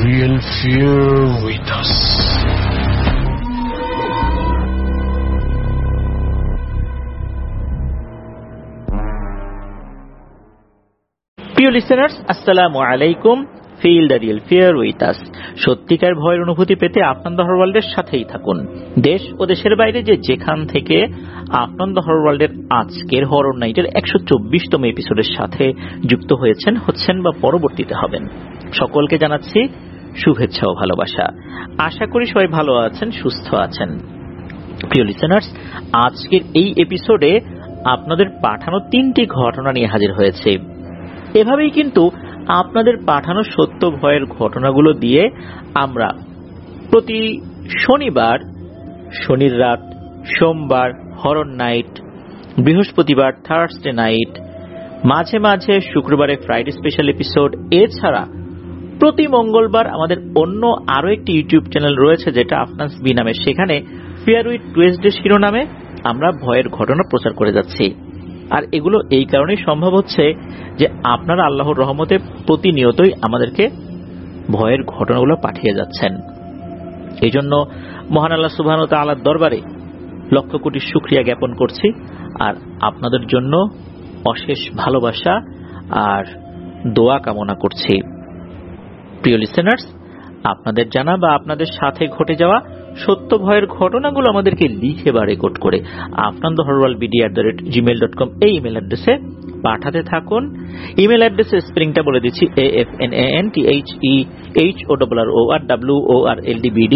real fear with us. প্রিয় listeners, আসসালামু আলাইকুম। Feel the real fear with us. সত্যিকার ভয়ের অনুভূতি পেতে আফনান দ্য হরর ওয়ার্ল্ডের সাথেই থাকুন। দেশ ও দেশের বাইরে যেখান থেকে আফনান দ্য হরর ওয়ার্ল্ডের আজকের হরর নাইটের 124তম এপিসোডের সাথে যুক্ত হচ্ছেন বা পরবর্তীতে হবেন, সকলকে জানাচ্ছি শুভেচ্ছা ও ভালোবাসা। আশা করি সবাই ভালো আছেন, সুস্থ আছেন। প্রিয় লিসেনার্স, আজকের এই এপিসোডে আপনাদের পাঠানো 3টি ঘটনা নিয়ে হাজির হয়েছে। এভাবেই কিন্তু আপনাদের পাঠানো সত্য ভয়ের ঘটনাগুলো দিয়ে আমরা প্রতি শনিবার, শনির রাত, সোমবার হরর নাইট, বৃহস্পতিবার থার্সডে নাইট, মাঝে মাঝে শুক্রবারে ফ্রাইডে স্পেশাল এপিসোড, এছাড়া প্রতি মঙ্গলবার আমাদের অন্য আরো একটি ইউটিউব চ্যানেল রয়েছে যেটা আফনানস বি নামে, সেখানে ফিয়ার উইথ টুয়েসডে শিরোনামে আমরা ভয়ের ঘটনা প্রচার করে যাচ্ছি। আর এগুলো এই কারণেই সম্ভব হচ্ছে যে আপনারা আল্লাহর রহমতে প্রতিনিয়তই আমাদেরকে ভয়ের ঘটনাগুলো পাঠিয়ে যাচ্ছেন। এই জন্য মহান আল্লাহ সুবহানাহু ওয়া তাআলার দরবারে লক্ষ কোটি শুকরিয়া জ্ঞাপন করছি আর আপনাদের জন্য অশেষ ভালোবাসা আর দোয়া কামনা করছি। প্রিয় লিসেনার্স, আপনাদের জানা বা আপনাদের সাথে ঘটে যাওয়া সত্য ভয়ের ঘটনাগুলো আমাদেরকে লিখে বা রেকর্ড করে afnanthehorrorworldbd@gmail.com এই ইমেল অ্যাড্রেসে পাঠাতে থাকুন। ইমেল অ্যাড্রেসের স্পেলিংটা বলে দিচ্ছি, afnanthehorrorworldbd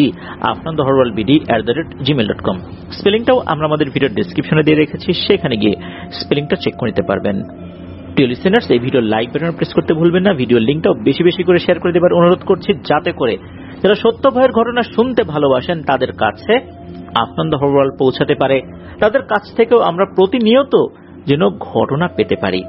afnanthehorrorworldbd@gmail.com। স্পেলিংটাও আমরা আমাদের ভিডিওর ডেসক্রিপশনে দিয়ে রেখেছি, সেখানে গিয়ে স্পেলিংটা চেক করে নিতে পারবেন। প্রিয় লিসেনার্স, এই ভিডিও লাইক বাটন প্রেস করতে ভুলবেন না। ভিডিওর লিংকটাও বেশি বেশি করে শেয়ার করে দেবার অনুরোধ করছি, যাতে করে যারা সত্য ভয়ের ঘটনা শুনতে ভালোবাসেন তাদের কাছে আফনান দ্য হরর ওয়ার্ল্ড পৌঁছাতে পারে, তাদের কাছ থেকেও আমরা প্রতিনিয়ত যেন ঘটনা পেতে পারি।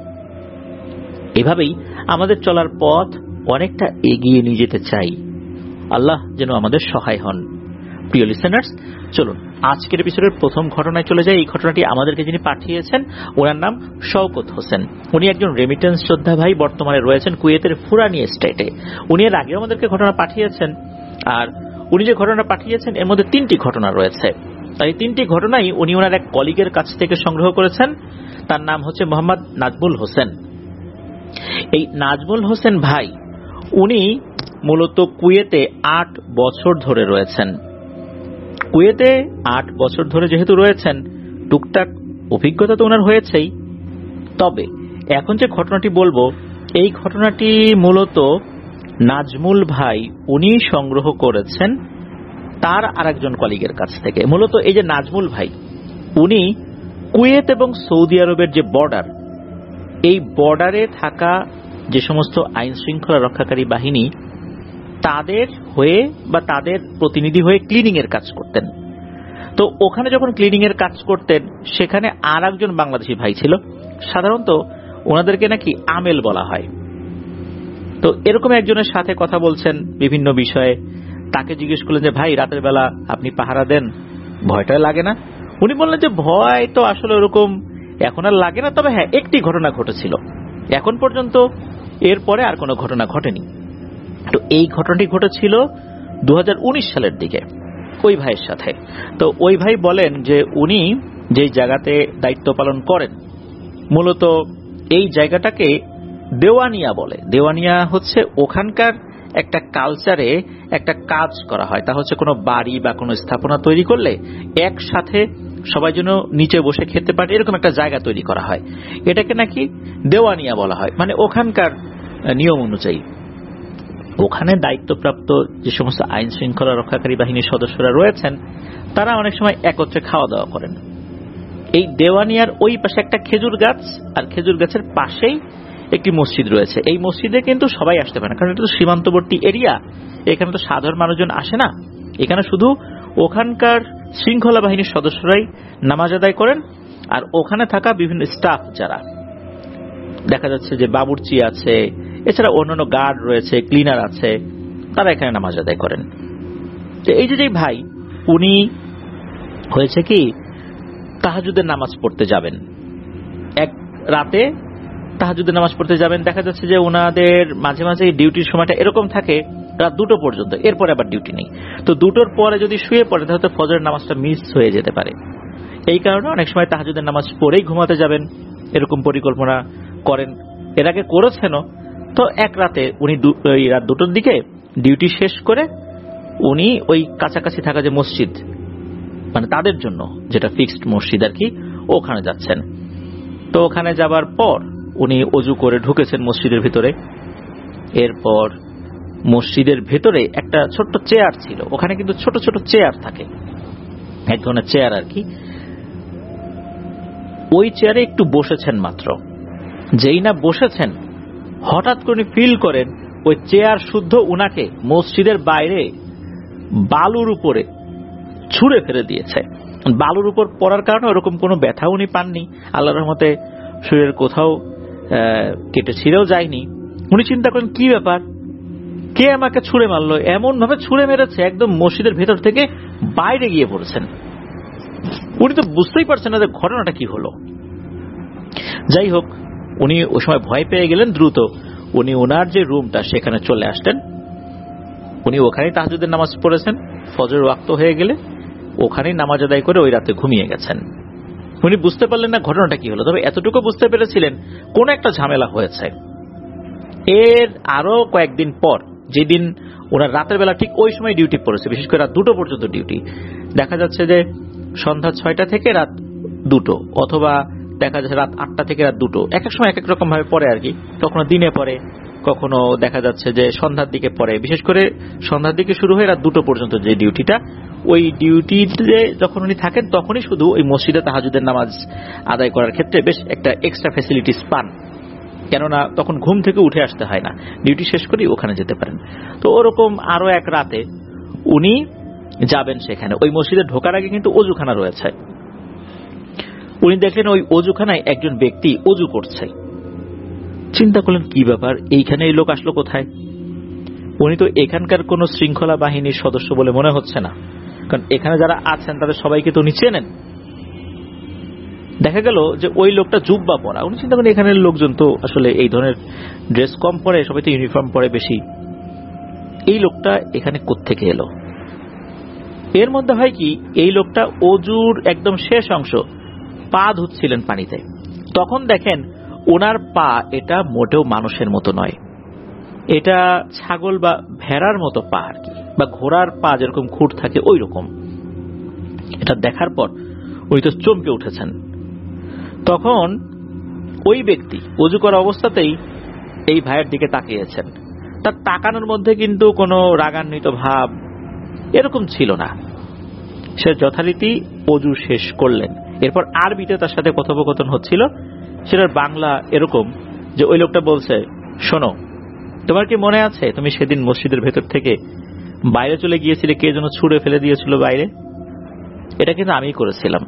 এভাবেই আমাদের চলার পথ অনেকটা এগিয়ে নিয়ে যেতে চাই। আল্লাহ যেন আমাদের সহায় হন। প্রিয় লিসেনার্স, চলুন আজকের এপিসোডের প্রথম ঘটনায় চলে যায়। এই ঘটনাটি আমাদেরকে যিনি পাঠিয়েছেন ওনার নাম শওকত হোসেন। উনি একজন রেমিটেন্স যোদ্ধা ভাই, বর্তমানে রয়েছেন কুয়েতের ফুরানি স্টেটে। উনি এর আগেও আমাদেরকে ঘটনা পাঠিয়েছেন, আর উনি যে ঘটনা পাঠিয়েছেন এর মধ্যে 3টি ঘটনা রয়েছে। তাই 3টি ঘটনাই উনি ওনার এক কলিগের কাছ থেকে সংগ্রহ করেছেন। তার নাম হচ্ছে মোহাম্মদ নাজমুল হোসেন। এই নাজমুল হোসেন ভাই উনি মূলত কুয়েতে 8 বছর ধরে রয়েছেন। কুয়েতে 8 বছর ধরে যেহেতু রয়েছেন, টুকটাক অভিজ্ঞতা তো ওনার হয়েছেই। তবে এখন যে ঘটনাটি বলবো, এই ঘটনাটি মূলত নাজমুল ভাই উনি সংগ্রহ করেছেন তার আরেকজন কলিগের কাছ থেকে। মূলত এই যে নাজমুল ভাই, উনি কুয়েত এবং সৌদি আরবের যে বর্ডার, এই বর্ডারে থাকা যে সমস্ত আইন শৃঙ্খলা রক্ষাকারী বাহিনী, তাদের হয়ে বা তাদের প্রতিনিধি হয়ে ক্লিনিং এর কাজ করতেন। তো ওখানে যখন ক্লিনিং এর কাজ করতেন, সেখানে আর একজন বাংলাদেশি ভাই ছিল। সাধারণত ওনাদেরকে নাকি আমেল বলা হয়। তো এরকম একজনের সাথে কথা বলছেন বিভিন্ন বিষয়ে। তাকে জিজ্ঞেস করলেন যে, ভাই রাতের বেলা আপনি পাহারা দেন, ভয়টা লাগে না? উনি বললেন যে, ভয় তো আসলে ওরকম এখন আর লাগে না, তবে হ্যাঁ একটি ঘটনা ঘটেছিল, এখন পর্যন্ত এরপরে আর কোনো ঘটনা ঘটেনি। তো এই ঘটনাটি ঘটেছিল 2019 সালের দিকে ওই ভাইয়ের সাথে। তো ওই ভাই বলেন যে উনি যে জায়গাতে দায়িত্ব পালন করেন, মূলত এই জায়গাটাকে দেওয়ানিয়া বলে। দেওয়ানিয়া হচ্ছে ওখানকার একটা কালচারে একটা কাজ করা হয়, তা হচ্ছে কোনো বাড়ি বা কোনো স্থাপনা তৈরি করলে একসাথে সবাই যেন নিচে বসে খেতে পারে, এরকম একটা জায়গা তৈরি করা হয়। এটাকে নাকি দেওয়ানিয়া বলা হয়, মানে ওখানকার নিয়ম অনুযায়ী। ওখানে দায়িত্বপ্রাপ্ত যে সমস্ত আইন শৃঙ্খলা রক্ষাকারী বাহিনীর সদস্যরা রয়েছেন, তারা অনেক সময় একত্রে খাওয়া দাওয়া করেন। এই দেওয়ানিয়ার ওই পাশে একটা খেজুর গাছ, আর খেজুর গাছের পাশেই একটি মসজিদ রয়েছে। এই মসজিদে কিন্তু সবাই আসতে পারে না, কারণ এটা তো সীমান্তবর্তী এরিয়া, এখানে তো সাধারণ মানুষজন আসে না। এখানে শুধু ওখানকার শৃঙ্খলা বাহিনীর সদস্যরাই নামাজ আদায় করেন, আর ওখানে থাকা বিভিন্ন স্টাফ যারা দেখা যাচ্ছে যে বাবুর্চি আছে, এছাড়া অন্যান্য গার্ড রয়েছে, ক্লিনার আছে, তারা এখানে নামাজ আদায় করেন। এই যে ভাই উনি হয়েছে কি, তাহাজ্জুদের নামাজ পড়তে যাবেন, এক রাতে তাহাজ্জুদের নামাজ পড়তে যাবেন। দেখা যাচ্ছে যে ওনাদের মাঝে মাঝে ডিউটির সময়টা এরকম থাকে রাত 2টো পর্যন্ত, এরপরে আবার ডিউটি নেই। তো 2টোর পরে যদি শুয়ে পড়ে তাহলে ফজরের নামাজটা মিস হয়ে যেতে পারে। এই কারণে অনেক সময় তাহাজ্জুদের নামাজ পড়েই ঘুমাতে যাবেন এরকম পরিকল্পনা করেন, এর আগে করেছেনও। তো এক রাতে উনি রাত 2টোর দিকে ডিউটি শেষ করে উনি ওই কাছাকাছি থাকা যে মসজিদ, মানে তাদের জন্য যেটা ফিক্সড মসজিদ আর কি, ওখানে যাচ্ছেন। তো ওখানে যাবার পর উনি অজু করে ঢুকেছেন মসজিদের ভিতরে। এরপর মসজিদের ভেতরে একটা ছোট্ট চেয়ার ছিল, ওখানে কিন্তু ছোট ছোট চেয়ার থাকে, এক ধরনের চেয়ার আর কি। ওই চেয়ারে একটু বসেছেন মাত্র, যেই না বসেছেন হঠাৎ করে ফিল করেন ওই চেয়ার শুদ্ধ উনাকে মসজিদের বাইরে বালুর উপরে ছুঁড়ে ফেলে দিয়েছে। বালুর উপর পড়ার কারণে ওরকম কোনো ব্যথা উনি পাননি, আল্লাহর রহমতে শরীরের কোথাও কেটে ছিঁড়েও যায়নি। উনি চিন্তা করেন কি ব্যাপার, কে আমাকে ছুঁড়ে মারলো, এমন ভাবে ছুঁড়ে মেরেছে একদম মসজিদের ভেতর থেকে বাইরে গিয়ে পড়েছেন। উনি তো বুঝতেই পারছেন না যে ঘটনাটা কি হলো। যাই হোক, উনি ওই সময় ভয় পেয়ে গেলেন। দ্রুত উনি ওনার যে রুমটা সেখানে চলে আসলেন। উনি ওখানেই তাহাজ্জুদের নামাজ পড়েছেন, ফজর ওয়াক্ত হয়ে গেলে ওখানেই নামাজ আদায় করে ওই রাতে ঘুমিয়ে গেছেন। উনি বুঝতে পারলেন না ঘটনাটা কি হলো, তবে এতটুকু বুঝতে পেরেছিলেন কোন একটা ঝামেলা হয়েছে। এর আরো কয়েকদিন পর, যেদিন ওনার রাতের বেলা ঠিক ওই সময় ডিউটি পড়েছে, বিশেষ করে রাত 2টো পর্যন্ত ডিউটি, দেখা যাচ্ছে যে সন্ধ্যা 6টা থেকে রাত 2টো, অথবা দেখা যাচ্ছে রাত 8টা থেকে রাত 2টো, এক এক সময় এক এক রকম ভাবে পড়ে আর কি। কখনো দিনে পড়ে, কখনো দেখা যাচ্ছে যে সন্ধ্যার দিকে পড়ে। বিশেষ করে সন্ধ্যার দিকে শুরু হয়ে রাত 2টো পর্যন্ত যে ডিউটিটা, ওই ডিউটিতে যখন উনি থাকেন তখনই শুধু ওই মসজিদে তাহাজ্জুদের নামাজ আদায় করার ক্ষেত্রে বেশ একটা এক্সট্রা ফ্যাসিলিটিস পান, কেননা তখন ঘুম থেকে উঠে আসতে হয় না, ডিউটি শেষ করেই ওখানে যেতে পারেন। তো ওরকম আরো এক রাতে উনি যাবেন সেখানে। ওই মসজিদে ঢোকার আগে কিন্তু অজুখানা রয়েছে। উনি দেখলেন ওই অজুখানায় একজন ব্যক্তি অজু করছে। চিন্তা করলেন কি ব্যাপার, এইখানে এই লোক আসলো কোথায়? উনি তো এখানকার কোন শৃঙ্খলা বাহিনীর সদস্য বলে মনে হচ্ছে না, কারণ এখানে যারা আছেন তাদের সবাইকে তো উনি চেনেন। দেখা গেল যে ওই লোকটা জুব্বা পরা। উনি চিন্তা করেন এখানের লোকজন তো আসলে এই ধরনের ড্রেস কম পরে, সবাই তো ইউনিফর্ম পরে বেশি, এই লোকটা এখানে কোত্থেকে এলো? এর মধ্যে হয় কি, এই লোকটা অজুর একদম শেষ অংশ পা ধুচ্ছিলেন পানিতে। তখন দেখেন ওনার পা এটা মোটেও মানুষের মতো নয়, এটা ছাগল বা ভেড়ার মতো পা আর কি, বা ঘোড়ার পা যেরকম খুঁট থাকে ওই রকম। এটা দেখার পর উনি তো চমকে উঠেছেন। তখন ওই ব্যক্তি অজু করা অবস্থাতেই এই ভাইয়ের দিকে তাকিয়েছেন। তার তাকানোর মধ্যে কিন্তু কোনো রাগান্বিত ভাব এরকম ছিল না। সে যথারীতি অজু শেষ করলেন। এরপর আরবিতে তার সাথে কথোপকথন হচ্ছিল। সেটার বাংলা এরকম যে ওই লোকটা বলছে, শোনো, তোমার কি মনে আছে তুমি সেদিন মসজিদের ভেতর থেকে বাইরে চলে গিয়েছিলে, কে যেন ছুঁড়ে ফেলে দিয়েছিল বাইরে? এটা কিন্তু আমিই করেছিলাম।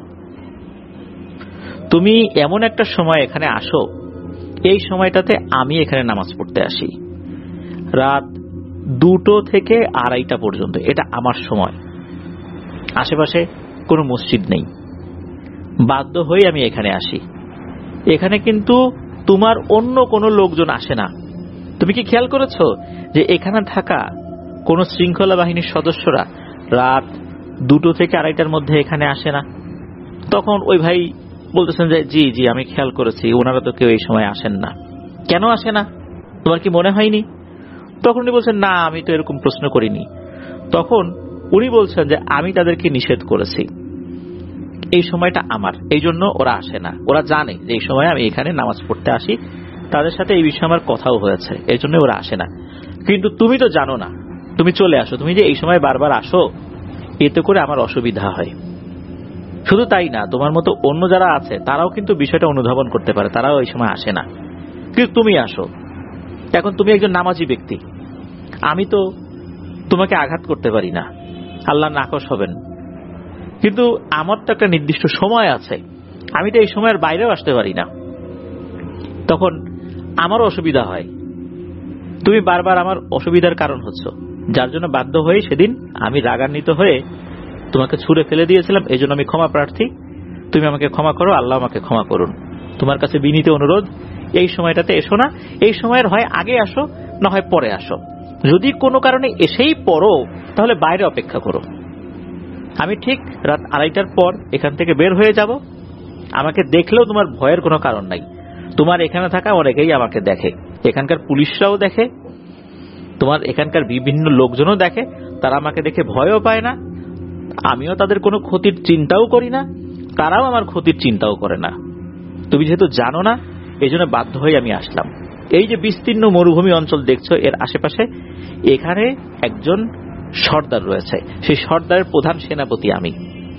তুমি এমন একটা সময় এখানে আসো, এই সময়টাতে আমি এখানে নামাজ পড়তে আসি, রাত 2টো থেকে 2:30 পর্যন্ত, এটা আমার সময়। আশেপাশে কোনো মসজিদ নেই, বাধ্য হয়ে আমি এখানে আসি। এখানে কিন্তু তোমার অন্য কোনো লোকজন আসে না। তুমি কি খেয়াল করেছো যে এখানে থাকা কোন শৃঙ্খলা বাহিনীর সদস্যরা রাত 2টো থেকে 2:30টার মধ্যে এখানে আসে না? তখন ওই ভাই বলতেছেন যে জি জি আমি খেয়াল করেছি, ওনারা তো কেউ এই সময় আসেন না। কেন আসে না, তোমার কি মনে হয়নি? তখন উনি বলছেন, না আমি তো এরকম প্রশ্ন করিনি। তখন উনি বলছেন যে আমি তাদেরকে নিষেধ করেছি, এই সময়টা আমার, এই জন্য ওরা আসে না। ওরা জানে যে এই সময় আমি এখানে নামাজ পড়তে আসি, তাদের সাথে এই বিষয়ে আমার কথাও হয়েছে, এই জন্য ওরা আসে না। কিন্তু তুমি তো জানো না, তুমি চলে আসো, তুমি যে এই সময় বারবার আসো এতে করে আমার অসুবিধা হয়। শুধু তাই না, তোমার মতো অন্য যারা আছে তারাও কিন্তু বিষয়টা অনুধাবন করতে পারে, তারাও এই সময় আসে না, কিন্তু তুমি আসো। এখন তুমি একজন নামাজি ব্যক্তি, আমি তো তোমাকে আঘাত করতে পারি না, আল্লাহ নাকশ হবেন, কিন্তু আমার তো একটা নির্দিষ্ট সময় আছে, আমি তো এই সময়ের বাইরেও আসতে পারি না। তখন আমারও অসুবিধা হয়, তুমি বারবার আমার অসুবিধার কারণ হচ্ছ, যার জন্য বাধ্য হয়ে সেদিন আমি রাগান্বিত হয়ে তোমাকে ছুঁড়ে ফেলে দিয়েছিলাম। এই জন্য আমি ক্ষমা প্রার্থী, তুমি আমাকে ক্ষমা করো, আল্লাহ আমাকে ক্ষমা করুন। তোমার কাছে বিনীত অনুরোধ, এই সময়টাতে এসো না, এই সময়ের হয় আগে আসো না হয় পরে আসো, যদি কোনো কারণে এসেই পড়ো তাহলে বাইরে অপেক্ষা করো, আমি ঠিক রাত 2:30টার পর এখান থেকে বের হয়ে যাব। আমাকে দেখলেও তোমার ভয়ের কোনো কারণ নাই। তোমার এখানে থাকা অনেকেই আমাকে দেখে, এখানকার পুলিশরাও দেখে, তোমার এখানকার বিভিন্ন লোকজনও দেখে, তারা আমাকে দেখে ভয়ও পায় না, আমিও তাদের কোনো ক্ষতির চিন্তাও করি না, তারাও আমার ক্ষতির চিন্তাও করে না। তুমি যেহেতু জানো না, এই জন্য বাধ্য হয়ে আমি আসলাম। এই যে বিস্তীর্ণ মরুভূমি অঞ্চল দেখছো, এর আশেপাশে এখানে একজন সর্দার রয়েছে, সেই সর্দারের প্রধান সেনাপতি আমি,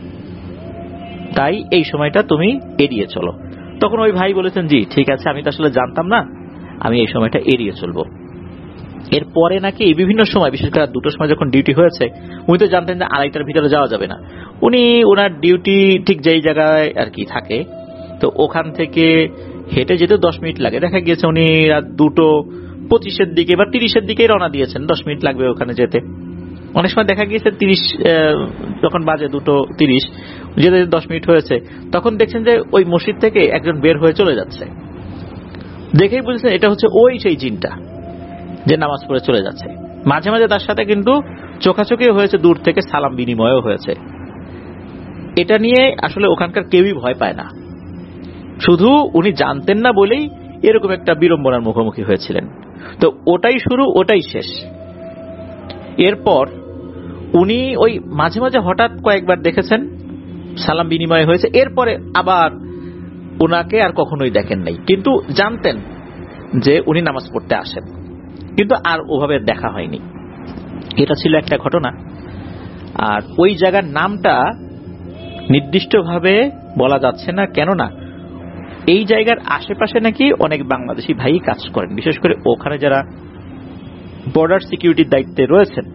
তাই এই সময়টা তুমি এড়িয়ে চলো। তখন ওই ভাই বলেছেন, জি ঠিক আছে, আমি তো আসলে জানতাম না, আমি এই সময়টা এড়িয়ে চলবো। এরপরে নাকি বিভিন্ন সময়, বিশেষ করে 2টোর সময় যখন ডিউটি হয়েছে, উনি তো জানতেন যে 2:30টার ভিতরে যাওয়া যাবে না। উনি ওনার ডিউটি ঠিক যেই জায়গায় আর কি থাকে, তো ওখান থেকে হেঁটে যেতে 10 মিনিট লাগে। দেখা গিয়েছে উনি রাত 2:25-এর দিকে বা 30-এর দিকে রওনা দিয়েছেন, 10 মিনিট লাগবে ওখানে যেতে। অনেক সময় দেখা গিয়েছে 30 যখন বাজে 2:30 যেতে 10 মিনিট হয়েছে, তখন দেখছেন যে ওই মসজিদ থেকে একজন বের হয়ে চলে যাচ্ছে। দেখেই বুঝছেন এটা হচ্ছে ওই সেই জিনটা যে নামাজ পড়ে চলে যাচ্ছে। মাঝে মাঝে তার সাথে কিন্তু চোখাচোখি হয়েছে, দূর থেকে সালাম বিনিময়ও হয়েছে। এটা নিয়ে আসলে ওখানকার কেউই ভয় পায় না, শুধু উনি জানতেন না বলেই এরকম একটা বিড়ম্বনার মুখোমুখি হয়েছিলেন। তো ওটাই শুরু, ওটাই শেষ। এরপর উনি ওই মাঝে মাঝে হঠাৎ কয়েকবার দেখেছেন সালাম বিনিময় হয়েছে, এরপরে আবার ওনাকে আর কখনোই দেখেন নাই, কিন্তু জানতেন যে উনি নামাজ পড়তে আসেন, কিন্তু আর ওভাবে দেখা হয়নি। এটা ছিল একটা ঘটনা। আর ওই জায়গার নামটা নির্দিষ্টভাবে বলা যাচ্ছে না, কেননা এই জায়গার আশেপাশে নাকি অনেক বাংলাদেশি ভাই কাজ করেন, বিশেষ করে ওখানে যারা বর্ডার সিকিউরিটির দায়িত্বে রয়েছেন,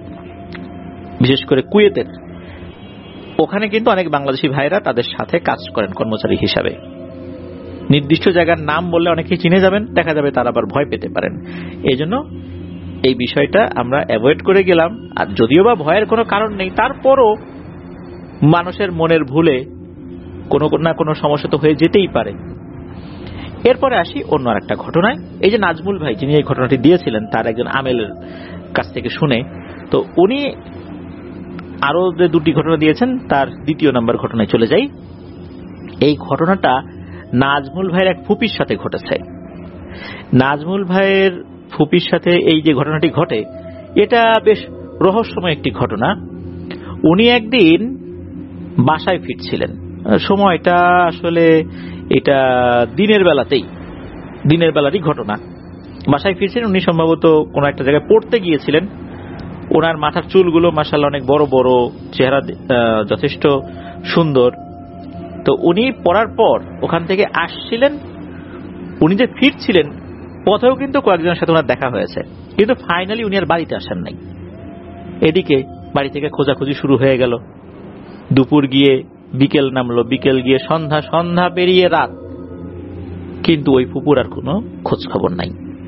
বিশেষ করে কুয়েতের, ওখানে কিন্তু অনেক বাংলাদেশি ভাইরা তাদের সাথে কাজ করেন কর্মচারী হিসাবে। নির্দিষ্ট জায়গার নাম বললে অনেকেই চিনে যাবেন, দেখা যাবে তারা আবার ভয় পেতে পারেন। এই জন্য এই বিষয়টা আমরা অ্যাভয়েড করে গেলাম। আর যদিও বা ভয়ের কোনো কারণ নেই, তারপরও মানুষের মনের ভুলে কোনো না কোনো সমস্যা তো হয়ে যেতেই পারে। এরপরে আসি অন্য আরেকটা ঘটনায়। এই যে নাজমুল ভাই যিনি এই ঘটনাটি দিয়েছিলেন, তার একজন আমেলের কাছ থেকে শুনে, তো উনি আরো যে 2টি ঘটনা দিয়েছেন, তার 2য় নাম্বার ঘটনায় চলে যাই। এই ঘটনাটা নাজমুল ভাইয়ের এক ফুপির সাথে ঘটেছে। নাজমুল ভাইয়ের ফুপির সাথে এই যে ঘটনাটি ঘটে, এটা বেশ রহস্যময় একটি ঘটনা। উনি একদিন বাসায় ফিরছিলেন, সময়টা আসলে এটা দিনের বেলারই ঘটনা। বাসায় ফিরছিলেন উনি, সম্ভবত কোনো একটা জায়গায় পড়তে গিয়েছিলেন। ওনার মাথার চুলগুলো মাশাআল্লাহ অনেক বড় বড়, চেহারা যথেষ্ট সুন্দর। তো উনি পড়ার পর ওখান থেকে আসছিলেন, উনি যে ফিরছিলেন পথেও কিন্তু কয়েকজনের সাথে ওনার দেখা হয়েছে, কিন্তু ফাইনালি উনি আর বাড়িতে আসেন নাই। এদিকে বাড়ি থেকে খোঁজাখুঁজি শুরু হয়ে গেল। দুপুর গিয়ে বিকেল নামলো, বিকেল গিয়ে সন্ধ্যা, সন্ধ্যা পেরিয়ে রাত, কিন্তু ওই ফুপুর আর কোনো খোঁজ খবর নাই।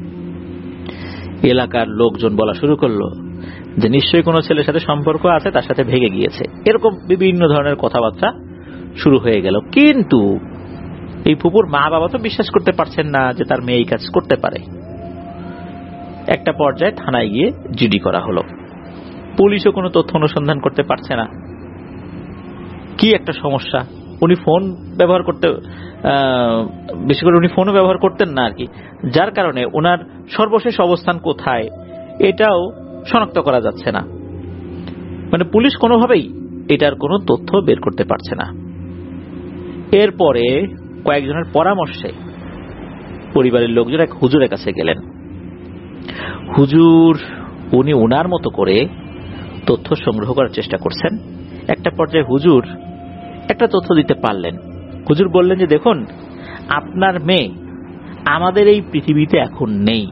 এলাকার লোকজন বলা শুরু করলো যে নিশ্চয়ই কোনো ছেলের সাথে সম্পর্ক আছে, তার সাথে ভেগে গিয়েছে, এরকম বিভিন্ন ধরনের কথাবার্তা শুরু হয়ে গেল। কিন্তু এই ফুপুর মা বাবা তো বিশ্বাস করতে পারছেন না যে তার মেয়ে এই কাজ করতে পারে। একটা পর্যায়ে থানায় গিয়ে জিডি করা হলো। পুলিশও কোনো তথ্য অনুসন্ধান করতে পারছে না। কি একটা সমস্যা। উনি ফোন ব্যবহার করতে, বেশি করে উনি ফোনও ব্যবহার করতেন না আর কি, যার কারণে ওনার সর্বশেষ অবস্থান কোথায় এটাও শনাক্ত করা যাচ্ছে না। মানে পুলিশ কোনোভাবেই এটার কোনো তথ্য বের করতে পারছে না। এরপরে কয়েকজনের পরামর্শে পরিবারের লোকজন এক হুজুরের কাছে গেলেন। হুজুর উনি ওনার মতো করে তথ্য সংগ্রহ করার চেষ্টা করছেন। একটা পর্যায়ে হুজুর একটা তথ্য দিতে পারলেন। হুজুর বললেন যে দেখুন, আপনার মেয়ে আমাদের এই পৃথিবীতে এখন নেই।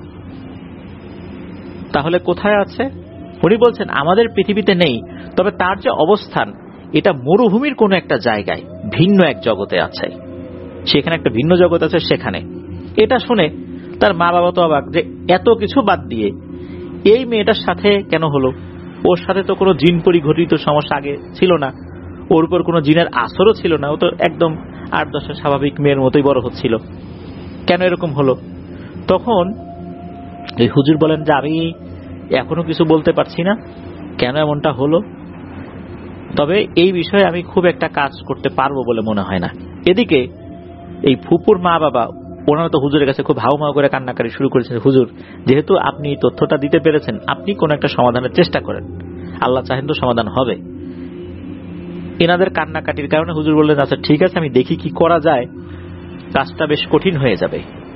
তাহলে কোথায় আছে? উনি বলছেন আমাদের পৃথিবীতে নেই, তবে তার যে অবস্থান এটা মরুভূমির কোনো একটা জায়গায়, ভিন্ন এক জগতে আছে। সেখানে একটা ভিন্ন জগৎ আছে সেখানে। এটা শুনে তার মা বাবা তো অবাক যে এত কিছু বাদ দিয়ে এই মেয়েটার সাথে কেন হলো? ওর সাথে তো কোনো জিন পরিঘটিত সমস্যা আগে ছিল না, ওর উপর কোনো জিনের আসরও ছিল না, ও তো একদম 8-10 স্বাভাবিক মেয়ের মতোই বড় হচ্ছিল, কেন এরকম হলো? তখন এই হুজুর বলেন যে আমি এখনো কিছু বলতে পারছি না কেন এমনটা হলো, তবে এই বিষয়ে আমি খুব একটা কাজ করতে পারবো বলে মনে হয় না। এদিকে এই ফুপুর মা বাবা ওনারা তো হুজুরের কাছে খুব হাউমাউ করে কান্নাকারি শুরু করেছেন, হুজুর যেহেতু আপনি তথ্যটা দিতে পেরেছেন, আপনি কোন একটা সমাধানের চেষ্টা করেন, আল্লাহ চাহেন তো সমাধান হবে। এনাদের কান্নাকাটির কারণে হুজুর বললেন, আচ্ছা ঠিক আছে, আমি দেখি কি করা যায়, কাজটা বেশ কঠিন হয়ে যাবে।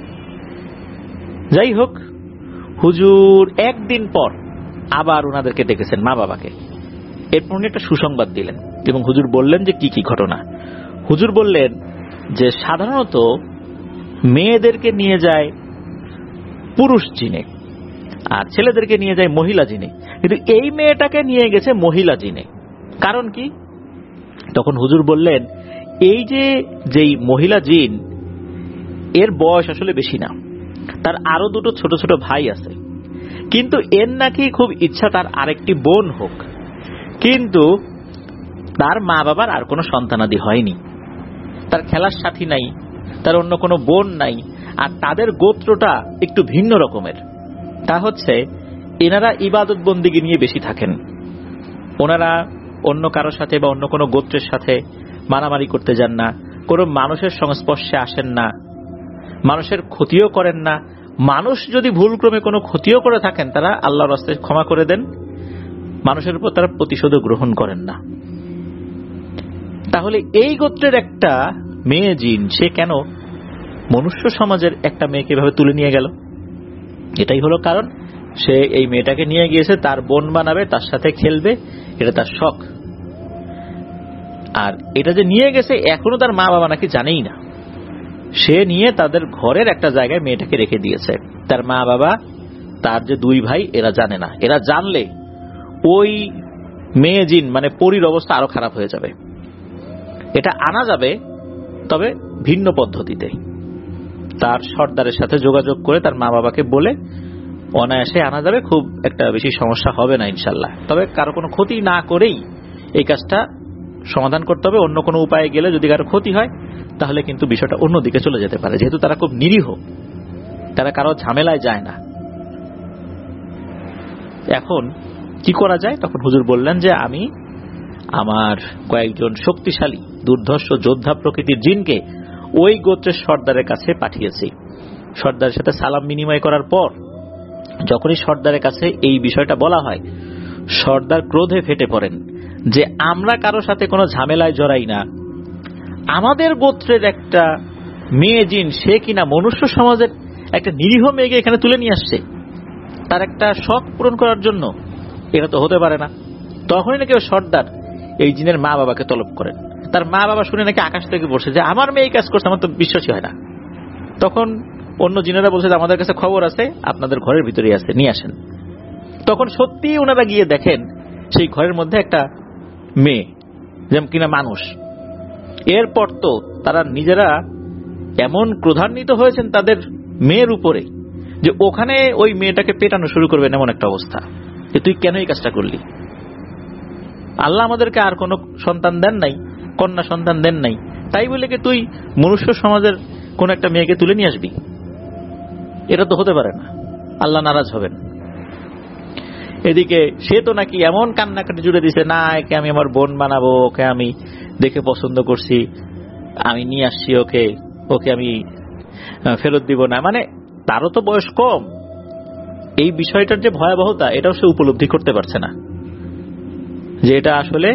যাই হোক, হুজুর একদিন পর আবার ওনাদেরকে ডেকেছেন, মা বাবাকে। এরপর উনি একটা সুসংবাদ দিলেন এবং হুজুর বললেন যে কি কি ঘটনা। হুজুর বললেন যে সাধারণত মেয়েদেরকে নিয়ে যায় পুরুষ জিনে আর ছেলেদেরকে নিয়ে যায় মহিলা জিনে, কিন্তু এই মেয়েটাকে নিয়ে গেছে মহিলা জিনে। কারণ কি? তখন হুজুর বললেন, এই যে যেই মহিলা জিন, এর বয়স আসলে বেশি না, তার আরো দুটো ছোট ছোট ভাই আছে, কিন্তু এর নাকি খুব ইচ্ছা তার আরেকটি বোন হোক, কিন্তু তার মা বাবার আর কোনো সন্তানাদি হয়নি, তার খেলার সাথী নাই, তার অন্য কোনো বোন নাই, আর তাদের গোত্রটা একটু ভিন্ন রকমের। তা হচ্ছে এনারা ইবাদত বন্দিগি নিয়ে বেশি থাকেন, ওনারা অন্য কারোর সাথে বা অন্য কোনো গোত্রের সাথে মারামারি করতে যান না, কোনো মানুষের সংস্পর্শে আসেন না, মানুষের ক্ষতিও করেন না। মানুষ যদি ভুলক্রমে কোনো ক্ষতিও করে থাকেন, তারা আল্লাহর রাস্তায় ক্ষমা করে দেন, মানুষের উপর তারা প্রতিশোধও গ্রহণ করেন না। তাহলে এই গোত্রের একটা মেয়ে জিন, সে কেন মনুষ্য সমাজের একটা মেয়েকে এভাবে তুলে নিয়ে গেল? এটাই হলো কারণ, সে এই মেয়েটাকে নিয়ে গিয়েছে তার বোন বানাবে, তার সাথে খেলবে, এটা তার শখ। আর এটা যে নিয়ে গেছে এখনো তার মা বাবা নাকি জানেই না, সে নিয়ে তাদের ঘরের একটা জায়গায় মেয়েটাকে রেখে দিয়েছে। তার মা বাবা, তার যে দুই ভাই, এরা জানে না। এরা জানলে ওই মেয়ে জিন মানে পরীর অবস্থা আরো খারাপ হয়ে যাবে। এটা আনা যাবে, তবে ভিন্ন পদ্ধতিতে। তার সর্দারের সাথে যোগাযোগ করে তার মা বাবাকে বলে অনায়াসে আনা যাবে, খুব একটা বেশি সমস্যা হবে না ইনশাল্লাহ। তবে কারো কোনো ক্ষতি না করেই এই কাজটা সমাধান করতে হবে। অন্য কোনো উপায়ে গেলে যদি কারো ক্ষতি হয়, তাহলে কিন্তু বিষয়টা অন্যদিকে চলে যেতে পারে, যেহেতু তারা খুব নিরীহ, তারা কারো ঝামেলায় যায় না। এখন কি করা যায়? তখন হুজুর বললেন যে আমি আমার কয়েকজন শক্তিশালী দুর্ধর্ষ যোদ্ধা প্রকৃতির জিনকে ওই গোত্রের সর্দারের কাছে পাঠিয়েছি। সর্দারের সাথে সালাম বিনিময় করার পর যখনই সর্দারের কাছে এই বিষয়টা বলা হয়, সর্দার ক্রোধে ফেটে পড়েন যে আমরা কারো সাথে কোনো ঝামেলায় জড়াই না, আমাদের গোত্রের একটা মেয়ে জিন, সে কিনা মনুষ্য সমাজের একটা নিরীহ মেয়েকে এখানে তুলে নিয়ে আসছে তার একটা শখ পূরণ করার জন্য, এটা তো হতে পারে না। তখনই নাকি সর্দার এই জিনের মা বাবাকে তলব করেন। তার মা বাবা শুনে নাকি আকাশ থেকে বসে যে আমার মেয়ে কাজ করছে, আমার তো বিশ্বাসই হয় না। তখন অন্য জিনেরা বলছে যে আমাদের কাছে খবর আছে, আপনাদের ঘরের ভিতরেই আছে, নিয়ে আসেন। তখন সত্যি ওনারা গিয়ে দেখেন সেই ঘরের মধ্যে একটা মেয়ে, যেমন কিনা মানুষ। এরপর তো তারা নিজেরা এমন ক্রোধান্বিত হয়েছেন তাদের মেয়ের উপরে যে ওখানে ওই মেয়েটাকে পেটানো শুরু করবেন, এমন একটা অবস্থা যে তুই কেন এই কাজটা করলি? আল্লাহ আমাদেরকে আর কোন সন্তান দেন নাই, কন্যা সন্তান দেন নাই, তাই বলে কি তুই মনুষ্য সমাজের কোন একটা মেয়েকে তুলে নিয়ে আসবি? এটা তো হতে পারে না, আল্লাহ নারাজ হবেন। এদিকে সে তো নাকি এমন কান্নাকাটি জুড়ে দিছে, না একে আমি আমার বোন বানাবো, ওকে আমি দেখে পছন্দ করছি, আমি নিয়ে আসছি ওকে, ওকে আমি ফেরত দিব না। মানে তারও তো বয়স কম, এই বিষয়টার যে ভয়াবহতা এটাও সে উপলব্ধি করতে পারছে না, যে এটা আসলে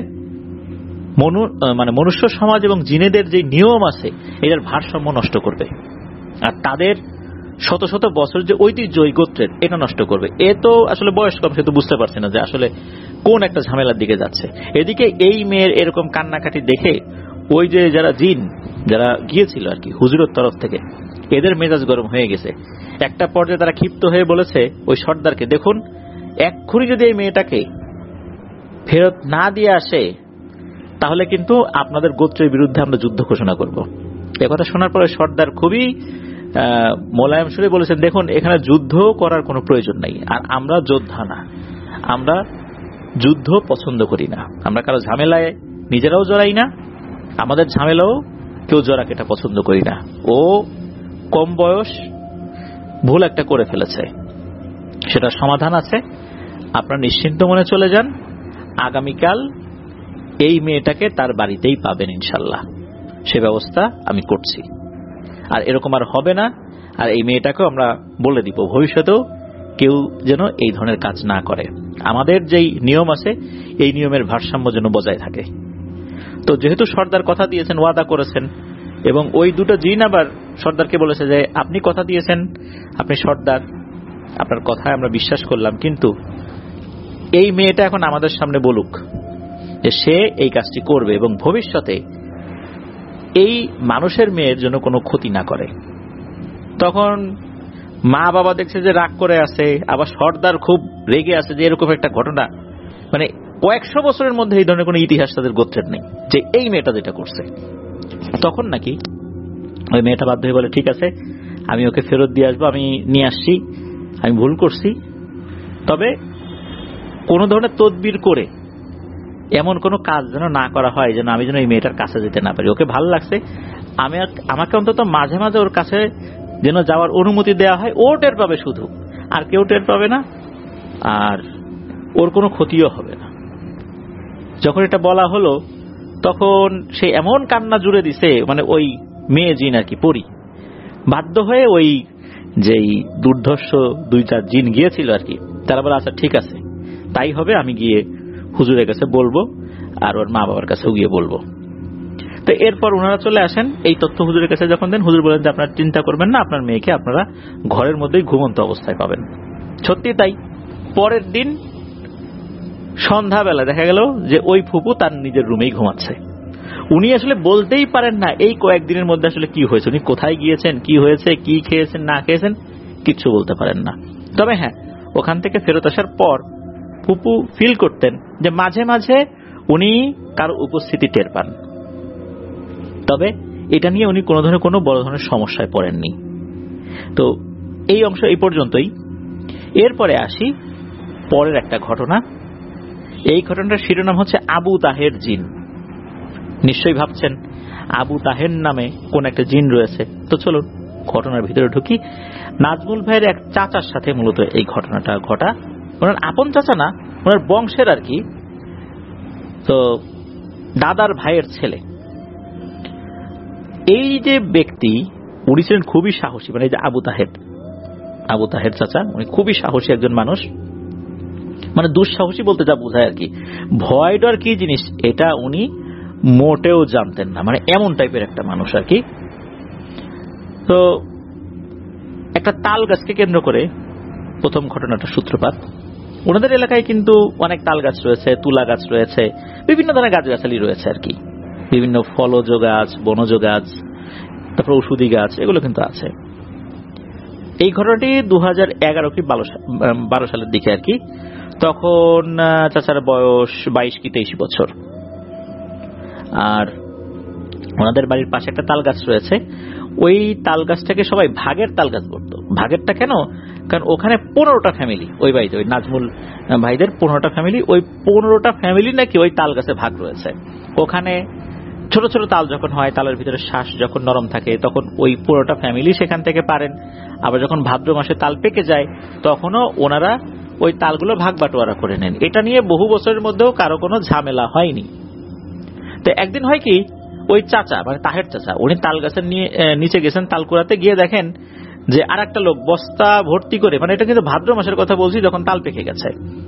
মনুষ্য সমাজ এবং জিনেদের যে নিয়ম আছে এটার ভারসাম্য নষ্ট করবে, আর তাদের শত শত বছর যে ঐতিহ্য ওই গোত্রের এটা নষ্ট করবে। এ তো আসলে বয়স কম, সে তো বুঝতে পারছে না যে আসলে কোন একটা ঝামেলার দিকে যাচ্ছে। এদিকে এই মেয়ের এরকম কান্নাকাটি দেখে ওই যে যারা জিন যারা গিয়েছিল আর কি হুজুরের তরফ থেকে, এদের মেজাজ গরম হয়ে গেছে। একটা পর্যায়ে তারা ক্ষিপ্ত হয়ে বলেছে ওই সর্দারকে, দেখুন এক্ষুনি যদি এই মেয়েটাকে ফেরত না দিয়ে আসে তাহলে কিন্তু আপনাদের গোত্রের বিরুদ্ধে আমরা যুদ্ধ ঘোষণা করব। একথা শোনার পরে সর্দার খুবই মোলায়েম সুরে বলেছেন, দেখুন এখানে যুদ্ধ করার কোনো প্রয়োজন নাই, আর আমরা যোদ্ধা না, আমরা যুদ্ধ পছন্দ করি না, আমরা কারো ঝামেলায় নিজেরাও জড়াই না, আমাদের ঝামেলাও কেউ জড়াক এটা পছন্দ করি না। ও কম বয়স ভুল একটা করে ফেলেছে, সেটা সমাধান আছে, আপনারা নিশ্চিন্ত মনে চলে যান, আগামীকাল এই মেয়েটাকে তার বাড়িতেই পাবেন ইনশাল্লাহ। সে ব্যবস্থা আমি করছি, আর এরকম আর হবে না। আর এই মেয়েটাকেও আমরা বলে দিব ভবিষ্যতেও কেউ যেন এই ধরনের কাজ না করে। আমাদের যেই নিয়ম আছে এই নিয়মের ভারসাম্য যেন বজায় থাকে। তো যেহেতু সর্দার কথা দিয়েছেন, ওয়াদা করেছেন, এবং ওই দুটো জিন আবার সর্দারকে বলেছে যে আপনি কথা দিয়েছেন, আপনি সর্দার, আপনার কথায় আমরা বিশ্বাস করলাম, কিন্তু এই মেয়েটা এখন আমাদের সামনে বলুক যে সে এই কাজটি করবে এবং ভবিষ্যতে এই মানুষের মেয়ের জন্য কোনো ক্ষতি না করে। তখন মা বাবা দেখছে যে রাগ করে আছে, আবার সর্দার খুব রেগে আছে যে এরকম একটা ঘটনা, মানে কয়েকশো বছরের মধ্যে এই ধরনের কোনো ইতিহাস তাদের গোত্রের নেই যে এই মেয়েটা যেটা করছে। তখন নাকি ওই মেয়েটা বাধ্য হয়ে বলে ঠিক আছে, আমি ওকে ফেরত দিয়ে আসবো, আমি নিয়ে আসছি, আমি ভুল করছি, তবে কোনো ধরনের তদবির করে এমন কোনো কাজ যেন না করা হয় যেন আমি যেন এই মেয়েটার কাছে যেতে না পারি। ওকে ভালো লাগছে, আমাকে অন্তত মাঝে মাঝে ওর কাছে যেন যাওয়ার অনুমতি দেওয়া হয়, ও টের পাবে শুধু, আর কেউ টের পাবে না, আর ওর কোনো ক্ষতিও হবে না। যখন এটা বলা হলো তখন সে এমন কান্না জুড়ে দিছে, মানে ওই মেয়ে জিন আর কি, পরি, বাধ্য হয়ে ওই যেই দুর্ধর্ষ দুইটা জিন গিয়েছিল আর কি, তারা বলে আচ্ছা ঠিক আছে তাই হবে, আমি গিয়ে হুজুরের কাছে বলবো আর ওর মা বাবার কাছেও গিয়ে বলবো। তো এরপর ওনারা চলে আসেন, এই তথ্য হুজুরের কাছে যখন দেন, হুজুর বলেন যে আপনারা চিন্তা করবেন না, আপনার মেয়েকে আপনারা ঘরের মধ্যেই ঘুমন্ত অবস্থায় পাবেন। সত্যি তাই। পরের দিন সন্ধ্যাবেলা দেখা গেল যে ওই ফুপু তার নিজের রুমেই ঘুমাচ্ছে। উনি আসলে বলতেই পারেন না এই কয়েকদিনের মধ্যে আসলে কি হয়েছে, উনি কোথায় গিয়েছেন, কি হয়েছে, কি খেয়েছেন না খেয়েছেন, কিচ্ছু বলতে পারেন না। তবে হ্যাঁ, ওখান থেকে ফেরত আসার পর ফুপু ফিল করতেন যে মাঝে মাঝে উনি কারো উপস্থিতি টের পান, তবে এটা নিয়ে উনি কোনো ধরনের কোনো বড় ধরনের সমস্যায় পড়েননি। তো এই অংশ এই পর্যন্তই। এরপরে আসি পরের একটা ঘটনা। এই ঘটনাটার শিরোনাম হচ্ছে আবু তাহের জিন। নিশ্চয়ই ভাবছেন আবু তাহের নামে কোন একটা জিন রয়েছে। তো চলুন ঘটনার ভিতরে ঢুকি। নাজমুল ভাইয়ের এক চাচার সাথে মূলত এই ঘটনাটা ঘটা। ওনার আপন চাচা না, ওনার বংশের আর কি, তো দাদার ভাইয়ের ছেলে। এই যে ব্যক্তি, উনি ছিলেন খুবই সাহসী, মানে এই যে আবু তাহের চাচা, উনি খুবই সাহসী একজন মানুষ। মানে দুঃসাহসী বলতে যা বোঝায় আর কি, ভয় ডর কি জিনিস এটা উনি মোটেও জানতেন না, মানে এমন টাইপের একটা মানুষ আর কি। তো একটা তাল গাছকে কেন্দ্র করে প্রথম ঘটনাটা সূত্রপাত। ওনাদের এলাকায় কিন্তু অনেক তাল গাছ রয়েছে, তুলা গাছ রয়েছে, বিভিন্ন ধরনের গাছগাছালি রয়েছে আর কি, বিভিন্ন ফলজ গাছ, বনজ গাছ, তারপর ঔষধি গাছ, এগুলো কিন্তু আছে। এই ঘটনাটি 2011 কি 12 সালের দিকে আর কি। তখন চাচার বয়স 22 কি 23 বছর। আর ওনাদের বাড়ির পাশে একটা তাল গাছ রয়েছে। ওই তাল গাছটাকে সবাই ভাগের তাল গাছ বলতো। ভাগেরটা কেন? কারণ ওখানে 15টা ফ্যামিলি, ওই বাড়িতে ওই নাজমুল ভাইদের 15টা ফ্যামিলি, ওই 15টা ফ্যামিলি নাকি ওই তাল গাছে ভাগ রয়েছে। ওখানে ছোট ছোট তাল যখন হয়, তালের ভিতরে শ্বাস যখন নরম থাকে, তখন ওই 15টা ফ্যামিলি সেখান থেকে পারেন। আবার যখন ভাদ্র মাসে তাল পেকে যায়, তখনও ওনারা ওই তালগুলো ভাগ বাটোয়ারা করে নেন। এটা নিয়ে বহু বছরের মধ্যেও কারো কোনো ঝামেলা হয়নি। তো একদিন হয় কি, ওই চাচা মানে তাহের চাচা, উনি তাল গাছের নিচে গেছেন তাল কুড়াতে, গিয়ে দেখেন যে আর একটা লোক বস্তা ভর্তি করে, মানে এটা কিন্তু ভাদ্র মাসের কথা বলছি, যখন তাল পেকে গেছে,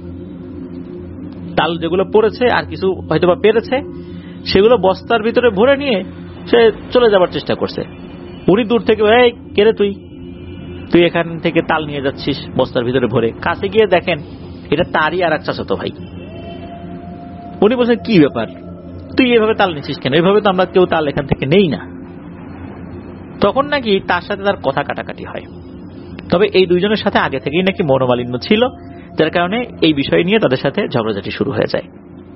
তাল যেগুলো পড়েছে আর কিছু হয়তোবা পেরেছে, সেগুলো বস্তার ভিতরে ভরে নিয়ে সে চলে যাবার চেষ্টা করছে। উনি দূর থেকে, এই কে রে তুই এখান থেকে তাল নিয়ে যাচ্ছিস বস্তার ভিতরে ভরে? কাছে গিয়ে দেখেন এটা তারই আর এক চাচাতো ভাই। উনি বলছেন কি ব্যাপার, তুই এভাবে তাল নিচ্ছিস কেন? এইভাবে তো আমরা কেউ তাল এখান থেকে নেই না। তখন নাকি তার সাথে তার কথা কাটাকাটি হয়। তবে এই দুইজনের সাথে আগে থেকেই নাকি মনোমালিন্য ছিল, যার কারণে এই বিষয় নিয়ে তাদের সাথে ঝগড়াঝাটি শুরু হয়ে যায়।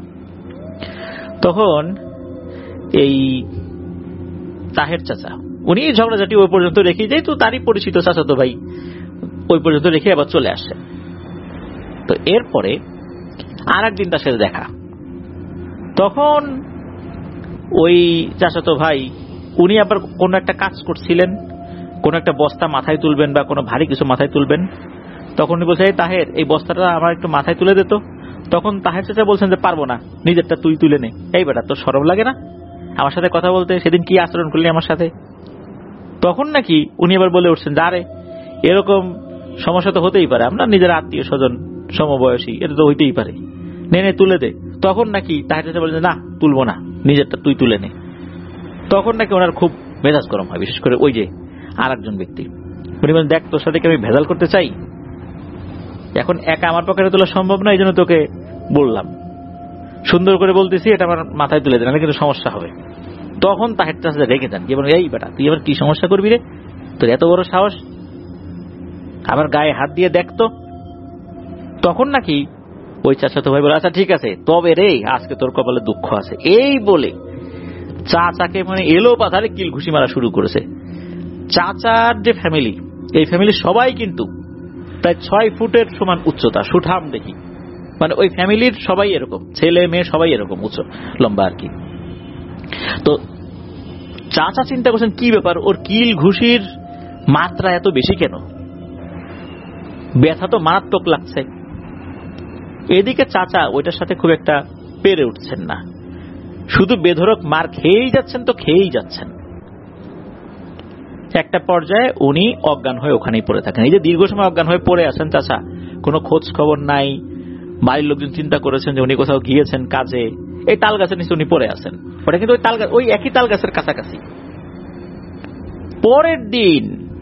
তখন এই তাহের চাচা উনি ঝগড়াঝাটি ওই পর্যন্ত রেখে, যেহেতু তারই পরিচিত চাচাতো ভাই, ওই পর্যন্ত রেখে আবার চলে আসে। তো এরপরে আর একদিন তার সাথে দেখা। তখন ওই চাচাতো ভাই উনি আবার কোন একটা কাজ করছিলেন, কোন একটা বস্তা মাথায় তুলবেন বা কোনো ভারী কিছু মাথায় তুলবেন। তখন উনি বলছে, এই তাহের, এই বস্তাটা আমার একটু মাথায় তুলে দিত। তখন তাহের চাচা বলছেন যে পারবো না, নিজেরটা তুই তুলে নে। এই বেটা, তোর শরম লাগে না আমার সাথে কথা বলতে? সেদিন কি আচরণ করলি আমার সাথে? তখন নাকি উনি আবার বলে উঠছেন যে আরে এরকম সমস্যা তো হতেই পারে, আমরা নিজের আত্মীয় স্বজন সমবয়সী, এটা তো হইতেই পারে, নে নে তুলে দে। তখন নাকি তাহের চাচা বলছেন না তুলবো না, নিজেরটা তুই তুলে নে। তখন নাকি ওনার খুব মেজাজ গরম হয়, বিশেষ করে ওই যে আর একজন ব্যক্তি। উনি বলেন, দেখ তোর সাথে কি আমি ভেজাল করতে চাই? এখন একা আমার পকেটে তোলা সম্ভব না, এই জন্য তোকে বললাম, সুন্দর করে বলতেছি এটা আমার মাথায় তুলে দেন, কিন্তু সমস্যা হবে। তখন তাহের চাচা রেগে যান, যে এই বেটা তুই আবার কি সমস্যা করবি রে, তোর এত বড় সাহস, আমার গায়ে হাত দিয়ে দেখতো। তখন নাকি ওই চাচাতো ভাই বলে, আচ্ছা ঠিক আছে, তবে রে আজকে তোর কপালে দুঃখ আছে। এই বলে চাচাকে মানে এলো পাথারে কিল ঘুষি মারা শুরু করেছে। চাচার যে ফ্যামিলি, এই ফ্যামিলির সবাই কিন্তু প্রায় 6 ফুটের সমান উচ্চতা, সুঠাম দেখি, মানে ওই ফ্যামিলির সবাই এরকম, ছেলে মেয়ে সবাই এরকম উচ্চ লম্বা আর কি। তো চাচা চিন্তা করছেন কি ব্যাপার, ওর কিল ঘুষির মাত্রা এত বেশি কেন, ব্যথা তো মারাত্মক লাগছে। এদিকে চাচা ওইটার সাথে খুব একটা পেরে উঠছেন না, শুধু বেধড়ক মার খেয়েই যাচ্ছেন, তো খেয়েই যাচ্ছেন। একটা পর্যায়ে উনি অজ্ঞান হয়ে ওখানেই পড়ে থাকেন। এই যে দীর্ঘ সময় অজ্ঞান হয়ে পড়ে আছেন চাচা, কোনো খোঁজ খবর নাই, বাড়ির লোকজন চিন্তা করেছেন যে উনি কোথাও গিয়েছেন কাজে, এই তাল গাছের নিচে উনি পড়ে আছেন। ওটা কিন্তু ওই একই তাল গাছের কাছাকাছি। পরের দিন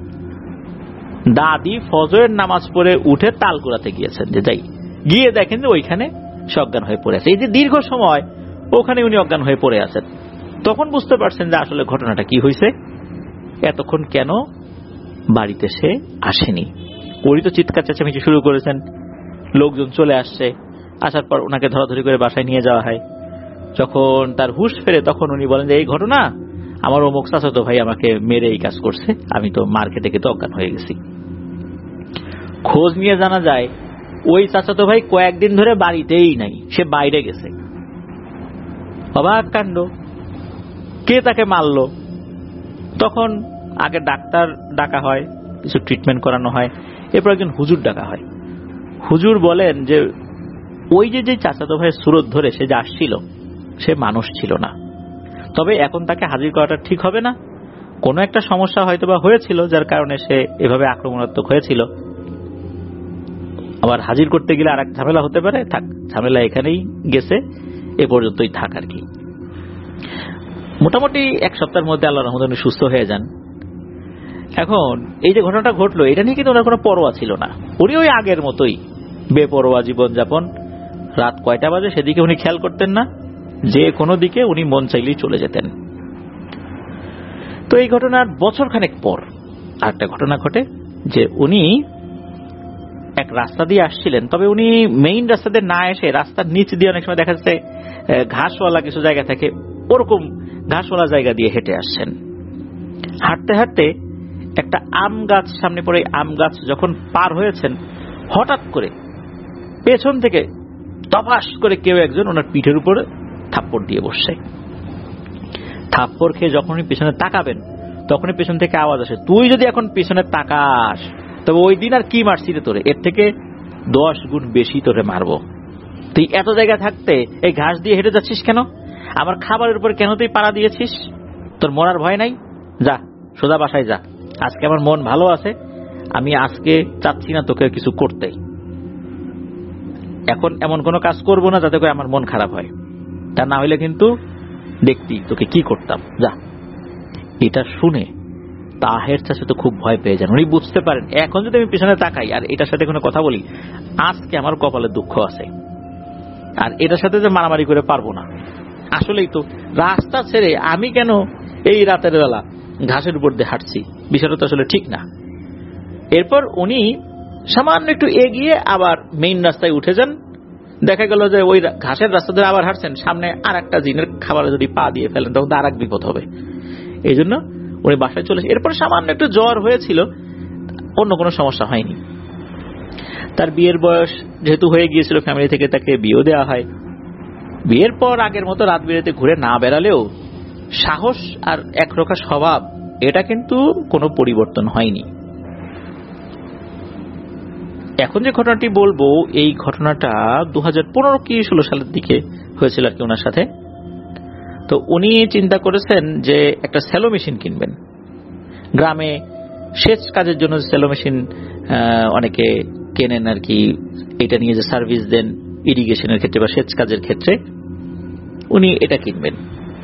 দাদি ফজরের নামাজ পড়ে উঠে তাল কুড়াতে গিয়েছেন, যে যাই গিয়ে দেখেন যে ওইখানে সে অজ্ঞান হয়ে পড়ে আছে। এই যে দীর্ঘ সময় ওখানে উনি অজ্ঞান হয়ে পড়ে আছেন, তখন বুঝতে পারছেন যে আসলে ঘটনাটা কি হয়েছে, এতক্ষণ কেন বাড়িতে সে আসেনি। উনি তো চিৎকার চেঁচামেচি শুরু করেছেন, লোকজন চলে আসছে, আসার পর ওনাকে ধরাধরি করে বাসায় নিয়ে যাওয়া হয়। যখন তার হুঁশ ফেরে তখন উনি বলেন যে এই ঘটনা, আমার অমুক চাচাতো ভাই আমাকে মেরে এই কাজ করছে, আমি তো মার খেতে খেতে অজ্ঞান হয়ে গেছি। খোঁজ নিয়ে জানা যায় ওই চাচাতো ভাই কয়েকদিন ধরে বাড়িতেই নাই, সে বাইরে গেছে। অবাক কাণ্ড, কে তাকে মারলো? তখন আগে ডাক্তার ডাকা হয়, কিছু ট্রিটমেন্ট করানো হয়, এরপর একজন হুজুর ডাকা হয়। হুজুর বলেন যে ওই যে চাচাতো ভাইয়ের সুরত ধরে সে যে আসছিল, সে মানুষ ছিল না, তবে এখন তাকে হাজির করাটা ঠিক হবে না, কোনো একটা সমস্যা হয়তো বা হয়েছিল যার কারণে সে এভাবে আক্রমণাত্মক হয়েছিল। আবার হাজির করতে গেলে আর এক ঝামেলা হতে পারে, থাক ঝামেলা এখানেই গেছে, এ পর্যন্তই থাক আর কি। মোটামুটি 1 সপ্তাহের মধ্যে আল্লাহর রহমতে উনি সুস্থ হয়ে যান। এখন এই যে ঘটনাটা ঘটলো, এটা নিয়ে কিন্তু ওনার কোনো পরোয়া ছিল না, উনি ওই আগের মতোই বেপরোয়া জীবনযাপন। রাত কয়টা বাজে সেদিকে উনি খেয়াল করতেন না, যে কোনো দিকে উনি মন চাইলেই চলে যেতেন। তো এই ঘটনার বছরখানেক পর আরেকটা ঘটনা ঘটে, যে উনি এক রাস্তা দিয়ে আসছিলেন, তবে উনি মেইন রাস্তা দিয়ে না এসে রাস্তার নিচ দিয়ে অনেক সময় দেখা যাচ্ছে ঘাসওয়ালা কিছু জায়গা থাকে, ওরকম ঘাসওয়ালা জায়গা দিয়ে হেঁটে আসছেন। হাঁটতে হাঁটতে একটা আম গাছ সামনে পড়ে, আম গাছ যখন পার হয়েছেন, হঠাৎ করে পেছন থেকে তপাস করে কেউ একজন ওনার পিঠের উপরে থাপ্পড় দিয়ে বসছে। থাপ্পড় খেয়ে যখনই পেছনে তাকাবেন, তখনই পেছন থেকে আওয়াজ আসে, তুই যদি এখন পেছনে তাকাস তবে ওই দিন আর কি মারছি রে তোরে, এর থেকে 10 গুণ বেশি তোরে মারবো। তুই এত জায়গা থাকতে এই ঘাস দিয়ে হেঁটে যাচ্ছিস কেন? আমার খাবারের উপর কেন তুই পাড়া দিয়েছিস? তোর মরার ভয় নাই? যা সোজা বাসায় যা, আজকে আমার মন ভালো আছে, আমি আজকে চাচ্ছি না তোকে কিছু করতে, এখন এমন কোনো কাজ করবো না যাতে করে আমার মন খারাপ হয়, তা না হইলে কিন্তু দেখতি তোকে কি করতাম, যা। এটা শুনে তাহের চাচা তো খুব ভয় পেয়ে যান। উনি বুঝতে পারেন এখন যদি আমি পিছনে তাকাই আর এটার সাথে কোনো কথা বলি, আজকে আমার কপালে দুঃখ আছে, আর এটার সাথে যে মারামারি করে পারবো না। আসলেই তো রাস্তা ছেড়ে আমি কেন এই রাতের বেলা ঘাসের উপর দিয়ে হাঁটছি, বিষয়টা তো আসলে ঠিক না। এরপর উনি সামান্য একটু এগিয়ে আবার মেইন রাস্তায় উঠে যান। দেখা গেল যে ওই ঘাসের রাস্তা ধরে আবার হাঁটছেন, সামনে আর একটা জিনের খাবারে যদি পা দিয়ে ফেলেন তখন তো আর এক বিপদ হবে। এই জন্য উনি বাসায় চলে, এরপর সামান্য একটু জ্বর হয়েছিল, অন্য কোনো সমস্যা হয়নি। তার বিয়ের বয়স যেহেতু হয়ে গিয়েছিল, ফ্যামিলি থেকে তাকে বিয়েও দেওয়া হয়। বিয়ের পর আগের মতো রাত বিরেতে ঘুরে না বেড়ালেও সাহস আর একরকম স্বভাব, এটা কিন্তু কোনো পরিবর্তন হয়নি। এখন যে ঘটনাটি বলবো এই ঘটনাটা 2015 কি 16 সালের দিকে হয়েছিল আর কি ওনার সাথে। তো উনি চিন্তা করেছেন যে একটা সেলো মেশিন কিনবেন। গ্রামে সেচ কাজের জন্য সেলো মেশিন অনেকে কেনেন আর কি, এটা নিয়ে যে সার্ভিস দেন ইরিগেশনের ক্ষেত্রে বা সেচ কাজের ক্ষেত্রে, উনি এটা কিনবেন।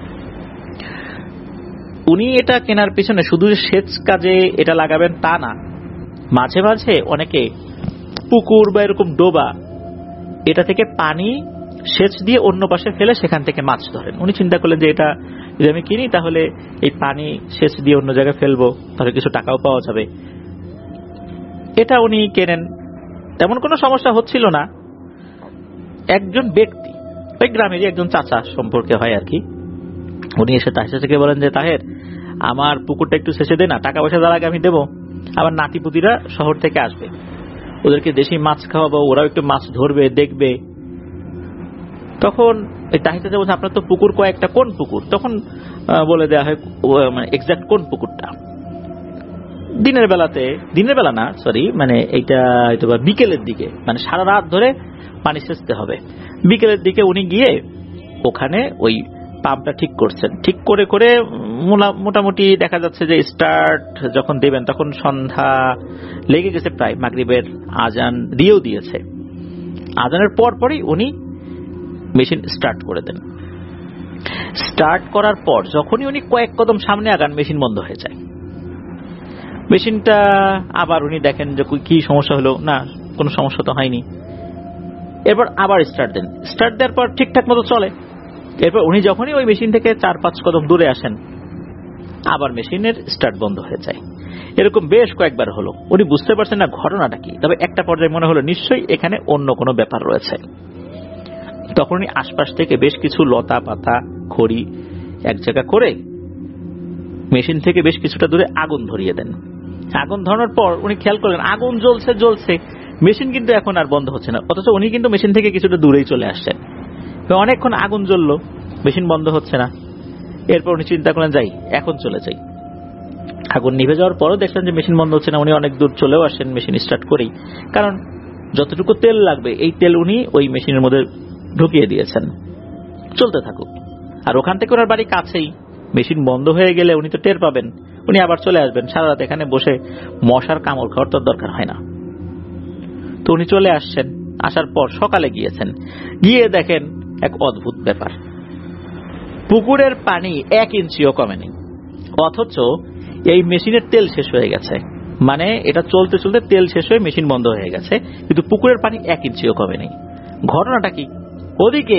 উনি এটা কেনার পিছনে শুধু সেচ কাজে এটা লাগাবেন তা না, মাঝে মাঝে অনেকে পুকুর বা এরকম ডোবা এটা থেকে পানি সেচ দিয়ে অন্য পাশে ফেলে সেখান থেকে মাছ ধরেন। উনি চিন্তা করলেন যে এটা যদি আমি কিনি তাহলে এই পানি সেচ দিয়ে অন্য জায়গায় ফেলবো, তাহলে কিছু টাকাও পাওয়া যাবে। এটা উনি কেনেন, তেমন কোনো সমস্যা হচ্ছিল না। একজন ব্যক্তি, ওই গ্রামেরই একজন চাচা সম্পর্কে হয় আর কি, উনি এসে তাহের থেকে বলেন যে তাহের, আমার পুকুরটা একটু সেচে দে না, টাকা পয়সা যার আগে আমি দেবো, আমার নাতিপুতিরা শহর থেকে আসবে, ওদেরকে দেশি মাছ খাওয়াবো, ওরাও একটু মাছ ধরবে দেখবে। তখন ওই তাহির চাচা বলছে আপনার তো পুকুর কয়েকটা, কোন পুকুর? তখন বলে দেওয়া হয় মানে এক্সাক্ট কোন পুকুরটা। দিনের বেলা না, সরি, মানে এইটা বিকেলের দিকে, মানে সারা রাত ধরে পানি সেচতে হবে। বিকেলের দিকে উনি গিয়ে ওখানে ওই পাম্পটা ঠিক করছেন। ঠিক করে করে মোটামুটি দেখা যাচ্ছে যে স্টার্ট যখন দেবেন তখন সন্ধ্যা লেগে গেছে, প্রায় মাগরিবের আজান দিয়েও দিয়েছে। আজানের পরই উনি মেশিন স্টার্ট করে দেন। স্টার্ট করার পর যখনই উনি কয়েক কদম সামনে আগান মেশিন বন্ধ হয়ে যায়। মেশিনটা আবার উনি দেখেন যে কি সমস্যা হলো, না কোনো সমস্যা তো হয়নি। এরপর আবার স্টার্ট দেন, স্টার্ট দেওয়ার পর ঠিকঠাক মতো চলে। এরপর উনি যখনই ওই মেশিন থেকে 4-5 কদম দূরে আসেন আবার মেশিনের স্টার্ট বন্ধ হয়ে যায়। এরকম বেশ কয়েকবার হলো। উনি বুঝতে পারছেন না ঘটনাটা কি, তবে একটা পর্যায়ে মনে হলো নিশ্চয়ই এখানে অন্য কোনো ব্যাপার রয়েছে। তখন উনি আশপাশ থেকে বেশ কিছু লতা পাতা খড়ি এক জায়গা করে মেশিন থেকে বেশ কিছুটা দূরে আগুন ধরিয়ে দেন। আগুন ধরানোর পর উনি খেয়াল করলেন আগুন জ্বলছে, মেশিন কিন্তু এখন আর বন্ধ হচ্ছে না, অথচ উনি কিন্তু মেশিন থেকে কিছুটা দূরেই চলে আসছেন। অনেকক্ষণ আগুন জ্বললো, মেশিন বন্ধ হচ্ছে না। এরপর উনি চিন্তা করলেন যাই, এখন চলে যাই। আগুন নিভে যাওয়ার পরও দেখলেন যে মেশিন বন্ধ হচ্ছে না। উনি অনেক দূর চলেও আসেন মেশিন স্টার্ট করেই, কারণ যতটুকু তেল লাগবে এই তেল উনি ওই মেশিনের মধ্যে ঢুকিয়ে দিয়েছেন। চলতে থাকুক। আর ওখান থেকে ওনার বাড়ি কাছেই, মেশিন বন্ধ হয়ে গেলে উনি তো টের পাবেন, উনি আবার চলে আসবেন। সারা রাত এখানে বসে মশার কামড় খাওয়ার তো দরকার হয় না। তো উনি চলে আসছেন। আসার পর সকালে গিয়েছেন, গিয়ে দেখেন এক অদ্ভুত ব্যাপার, পুকুরের পানি 1 ইঞ্চিও কমেনি, অথচ এই মেশিনের তেল শেষ হয়ে গেছে। মানে এটা চলতে চলতে তেল শেষ হয়ে মেশিন বন্ধ হয়ে গেছে, কিন্তু পুকুরের পানি 1 ইঞ্চিও কমেনি। ঘটনাটা কি? ওদিকে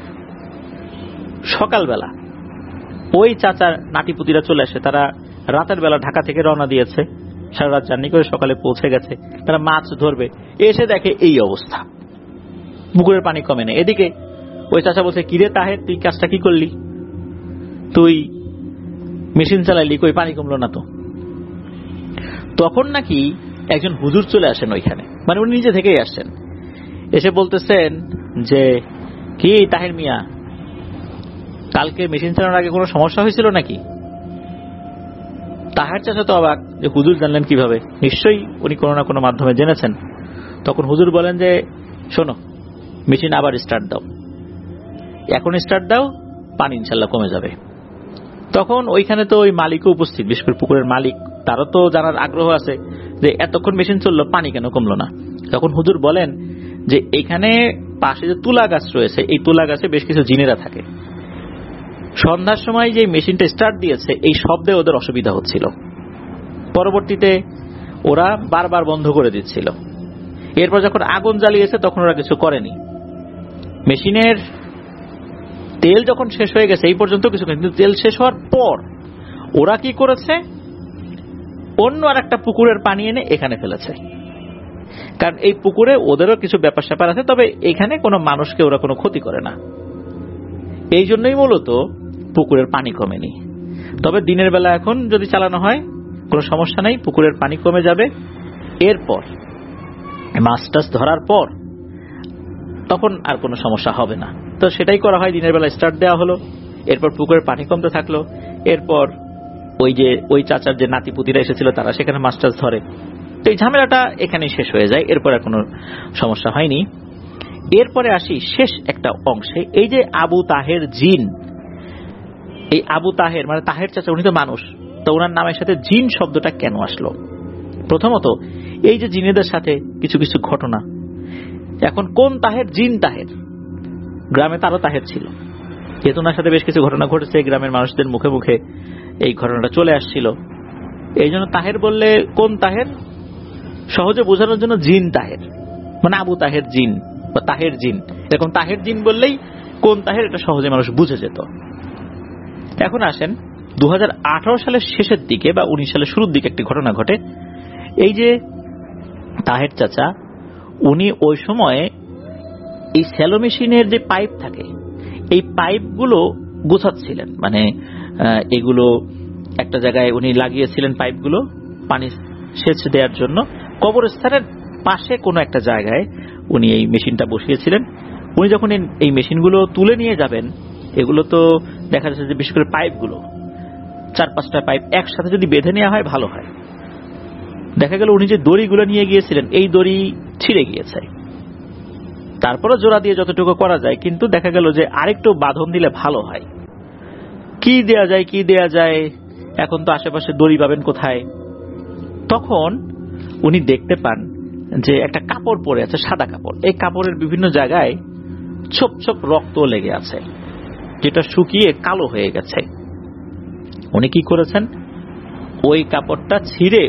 সকালবেলা ওই চাচার নাতিপুতিরা চলে আসে, তারা রাতের বেলা ঢাকা থেকে রওনা দিয়েছে, সারা রাত জার্নি করে সকালে পৌঁছে গেছে, তারা মাছ ধরবে। এসে দেখে এই অবস্থা, পুকুরের পানি কমে না। এদিকে ওই চাচা বলছে কিরে তাহের, তুই কাজটা কি করলি? তুই মেশিন চালাইলি, কই পানি কমলো না তো। তখন নাকি একজন হুজুর চলে আসেন ওইখানে, মানে উনি নিজে থেকেই আসছেন। এসে বলতেছেন যে কি তাহের মিয়া, কালকে মেশিন চালানোর আগে কোনো সমস্যা হয়েছিল নাকি? তাহের চাচা তো অবাক যে হুজুর জানলেন কিভাবে, নিশ্চয়ই উনি কোনো না কোনো মাধ্যমে জেনেছেন। তখন হুজুর বলেন যে শোনো, মেশিন আবার স্টার্ট দাও, এখন স্টার্ট দাও, পানি ইনশাল্লাহ কমে যাবে। তখন ওইখানে তো ওই মালিকও উপস্থিত, বিশেষ করে পুকুরের মালিক, তারও তো জানার আগ্রহ আছে যে এতক্ষণ মেশিন চললো, পানি কেন কমলো না। তখন হুজুর বলেন যে এখানে পাশে যে তুলা গাছ রয়েছে, এই তুলা গাছে বেশ কিছু জিনেরা থাকে। সন্ধ্যার সময় যে মেশিনটা স্টার্ট দিয়েছে এই শব্দে ওদের অসুবিধা হচ্ছিল, পরবর্তীতে ওরা বারবার বন্ধ করে দিচ্ছিল। এরপর যখন আগুন জ্বালিয়েছে তখন ওরা কিছু করেনি। মেশিনের তেল যখন শেষ হয়ে গেছে এই পর্যন্ত কিছু, কিন্তু তেল শেষ হওয়ার পর ওরা কি করেছে, অন্য আর একটা পুকুরের পানি এনে এখানে ফেলেছে। কারণ এই পুকুরে ওদেরও কিছু ব্যাপার স্যাপার আছে, তবে এখানে কোনো মানুষকে ওরা কোনো ক্ষতি করে না। এই জন্যই মূলত পুকুরের পানি কমেনি। তবে দিনের বেলা এখন যদি চালানো হয় কোনো সমস্যা নেই, পুকুরের পানি কমে যাবে। এরপর মাছ টাছ ধরার পর তখন আর কোনো সমস্যা হবে না। তো সেটাই করা হয়, দিনের বেলা স্টার্ট দেওয়া হলো, এরপর পুকুরের পানি কমতে থাকলো। এরপর ওই চাচার যে নাতিপুতিরা এসেছিল তারা সেখানে মাছ টাছ ধরে, এই ঝামেলাটা এখানেই শেষ হয়ে যায়, এরপর আর কোনো সমস্যা হয়নি। এরপরে আসি শেষ একটা অংশে, এই যে আবু তাহের জিন, এই আবু তাহের মানে তাহের চাচা, উনি তো মানুষ, তো ওনার নামের সাথে জিন শব্দটা কেন আসলো? প্রথমত এই যে জিনেদের সাথে কিছু কিছু ঘটনা, এখন কোন তাহের? জিন তাহের। গ্রামে তারও তাহের ছিল, যেহেতু ওনার সাথে বেশ কিছু ঘটনা ঘটেছে, গ্রামের মানুষদের মুখে মুখে এই ঘটনাটা চলে আসছিল, এই জন্য তাহের বললে কোন তাহের সহজে বোঝানোর জন্য জিন তাহের, মানে আবু তাহের জিন বা তাহের জিন, এরকম তাহের জিন বললেই কোন তাহের এটা সহজে মানুষ বুঝে যেত। এখন আসেন 2018 সালের শেষের দিকে বা 19 সালের শুরুর দিকে একটি ঘটনা ঘটে। এই যে তাহের চাচা, উনি ওই সময়ে এই স্যালো মেশিনের যে পাইপ থাকে, এই পাইপগুলো গোছাচ্ছিলেন, মানে এগুলো একটা জায়গায় উনি লাগিয়েছিলেন পাইপগুলো পানি সেচ দেওয়ার জন্য। কবরস্থানের পাশে কোনো একটা জায়গায় উনি এই মেশিনটা বসিয়েছিলেন। উনি যখন এই মেশিনগুলো তুলে নিয়ে যাবেন, এগুলো তো দেখা যাচ্ছে যে বিশেষ করে পাইপগুলো 4-5টা পাইপ একসাথে যদি বেঁধে নেওয়া হয় ভালো হয়। দেখা গেল উনি যে দড়িগুলো নিয়ে গিয়েছিলেন, এই দড়ি ছিঁড়ে গিয়েছে, তারপরও জোড়া দিয়ে যতটুকু করা যায়, কিন্তু দেখা গেল যে আরেকটু বাঁধন দিলে ভালো হয়। কি দেয়া যায়, এখন তো আশেপাশে দড়ি পাবেন কোথায়? তখন উনি দেখতে পান যে একটা কাপড় পরে আছে, সাদা কাপড়। এই কাপড়ের বিভিন্ন জায়গায় ছোপ ছোপ রক্ত লেগে আছে, যেটা শুকিয়ে কালো হয়ে গেছে। উনি কি করেছেন, ওই কাপড়টা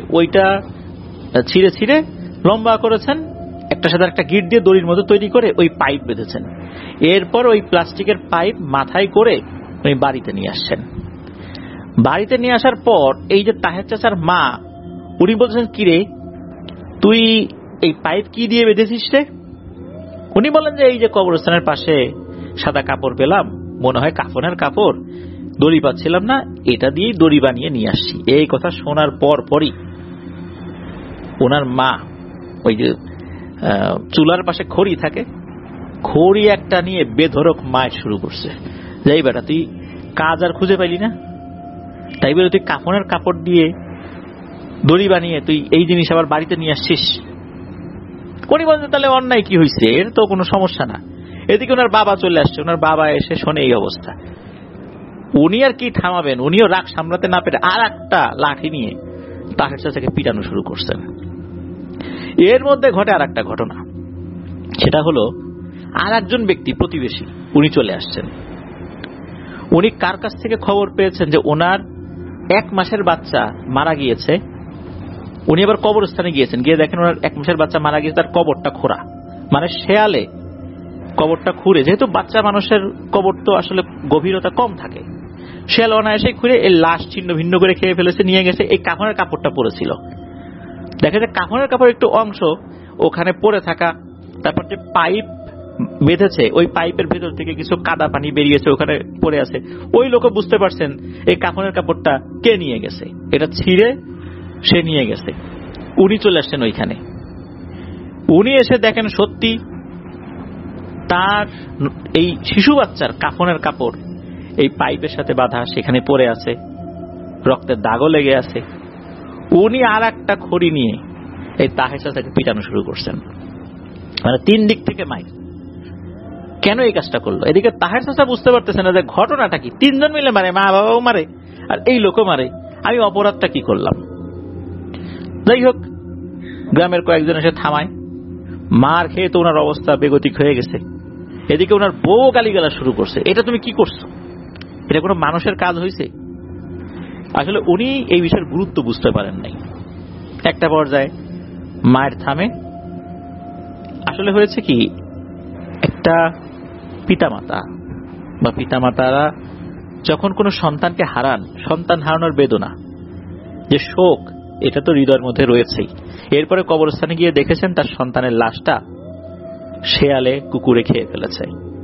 ছিঁড়ে লম্বা করেছেন, একটা সাথে একটা গিট দিয়ে দড়ির মতো তৈরি করে ওই পাইপ বেঁধেছেন। এরপর ওই প্লাস্টিকের পাইপ মাথায় করে উনি বাড়িতে নিয়ে আসছেন। বাড়িতে নিয়ে আসার পর এই যে তাহের চাচার মা, উনি বলছেন, কিরে তুই এই পাইপ কি দিয়ে বেঁধেছিস রে? উনি বলেন যে এই যে কবরস্থানের পাশে সাদা কাপড় পেলাম, মনে হয় কাফনের কাপড়, দড়ি পাচ্ছিলাম না, এটা দিয়েই দড়ি বানিয়ে নিয়ে আসছি। এই কথা শোনার পরই ওনার মা ওই যে চুলার পাশে খড়ি থাকে, খড়ি একটা নিয়ে বেধড়ক মায়ের শুরু করছে, যাই বেটা তুই কাজ আর খুঁজে পাইলি না, তাই বলে তুই কাফনের কাপড় দিয়ে দড়ি বানিয়ে তুই এই জিনিস আবার বাড়িতে নিয়ে আসছিস। উনি বলছেন তাহলে অন্যায় কি হয়েছে, এর তো কোনো সমস্যা না। এদিকে ওনার বাবা চলে আসছে, ওনার বাবা এসে শোনে এই অবস্থা। উনি আর কি থামাবেন, উনিও রাগ সামলাতে না পেরে আর একটা লাঠি নিয়ে তাহের চাচাকে পিটানো শুরু করছেন। এর মধ্যে ঘটে আর একটা ঘটনা, সেটা হলো আর একজন ব্যক্তি, প্রতিবেশী, উনি চলে আসছেন। উনি কার কাছ থেকে খবর পেয়েছেন যে ওনার 1 মাসের বাচ্চা মারা গিয়েছে। উনি আবার কবরস্থানে গিয়েছেন, গিয়ে দেখেন ওনার 1 মাসের বাচ্চা মারা গিয়েছে, তার কবরটা খোঁড়া, মানে শেয়ালে কবরটা খুঁড়ে, যেহেতু বাচ্চা মানুষের কবর তো আসলে গভীরতা কম থাকে, শেয়াল অনায়াসে খুঁড়ে এই লাশ ছিন্ন ভিন্ন করে খেয়ে ফেলেছে, নিয়ে গেছে। এই কাফনের কাপড়টা পড়েছিল, দেখা যায় কাফনের কাপড় একটু অংশ ওখানে পড়ে থাকা, তারপর যে পাইপ বেঁধেছে ওই পাইপের ভেতর থেকে কিছু কাদা পানি বেরিয়েছে, ওখানে পড়ে আছে। ওই লোকে বুঝতে পারছেন এই কাফনের কাপড়টা কে নিয়ে গেছে, এটা ছিঁড়ে সে নিয়ে গেছে। উনি চলে আসছেন ওইখানে। উনি এসে দেখেন সত্যি তার এই শিশু বাচ্চার কাফনের কাপড় এই পাইপের সাথে বাঁধা, সেখানে পড়ে আছে, রক্তের দাগও লেগে আছে। উনি আর একটা খড়ি নিয়ে এই তাহের চাচাকে পিটানো শুরু করছেন, মানে 3 দিক থেকে মাইর। কেন এই কাজটা করলো? এদিকে তাহের চাচা বুঝতে পারতেছে না যে ঘটনাটা কি, 3 জন মিলে মারে, মা বাবাও মারে আর এই লোকও মারে, আমি অপরাধটা কি করলাম? যাই হোক, গ্রামের কয়েকজন এসে থামায়, মার খেয়ে তো ওনার অবস্থা বেগতিক হয়ে গেছে। এদিকে ওনার বউ গালিগালা শুরু করছে, এটা তুমি কি করছো, এটা কোনো মানুষের কাজ হয়েছে? আসলে উনি এই বিষয়ের গুরুত্ব বুঝতে পারেন নাই। একটা পর্যায়ে মায়ের থামে। আসলে হয়েছে কি, একটা পিতামাতা বা পিতামাতারা যখন কোনো সন্তানকে হারান, সন্তান হারানোর বেদনা, যে শোক, এটা তো হৃদয়ের মধ্যে রয়েছেই। এরপরে কবরস্থানে গিয়ে দেখেছেন তার সন্তানের লাশটা শেয়ালে কুকুরে খেয়ে ফেলেছে।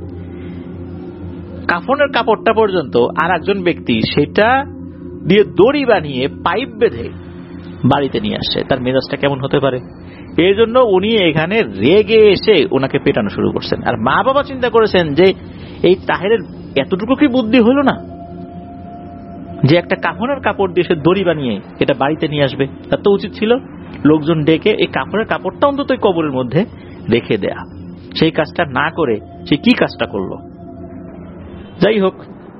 কাফনের কাপড়টা পর্যন্ত আর একজন ব্যক্তি সেটা দিয়ে দড়ি বানিয়ে পাইপ বেঁধে বাড়িতে নিয়ে আসছে। তার মেজাজটা কেমন হতে পারে? এই জন্য উনি এখানে রেগে এসে ওনাকে পেটানো শুরু করছেন। আর মা বাবা চিন্তা করেছেন যে এই তাহেরের এতটুকু কি বুদ্ধি হলো না যে একটা কাফনের কাপড় দিয়ে সে দড়ি বানিয়ে এটা বাড়িতে নিয়ে আসবে? তার তো উচিত ছিল লোকজন ডেকে এই কাপড়টা অন্তত কবরের মধ্যে রেখে দেয়া। সেই কাজটা না করে সে কি কাজটা করলো। যাই হোক,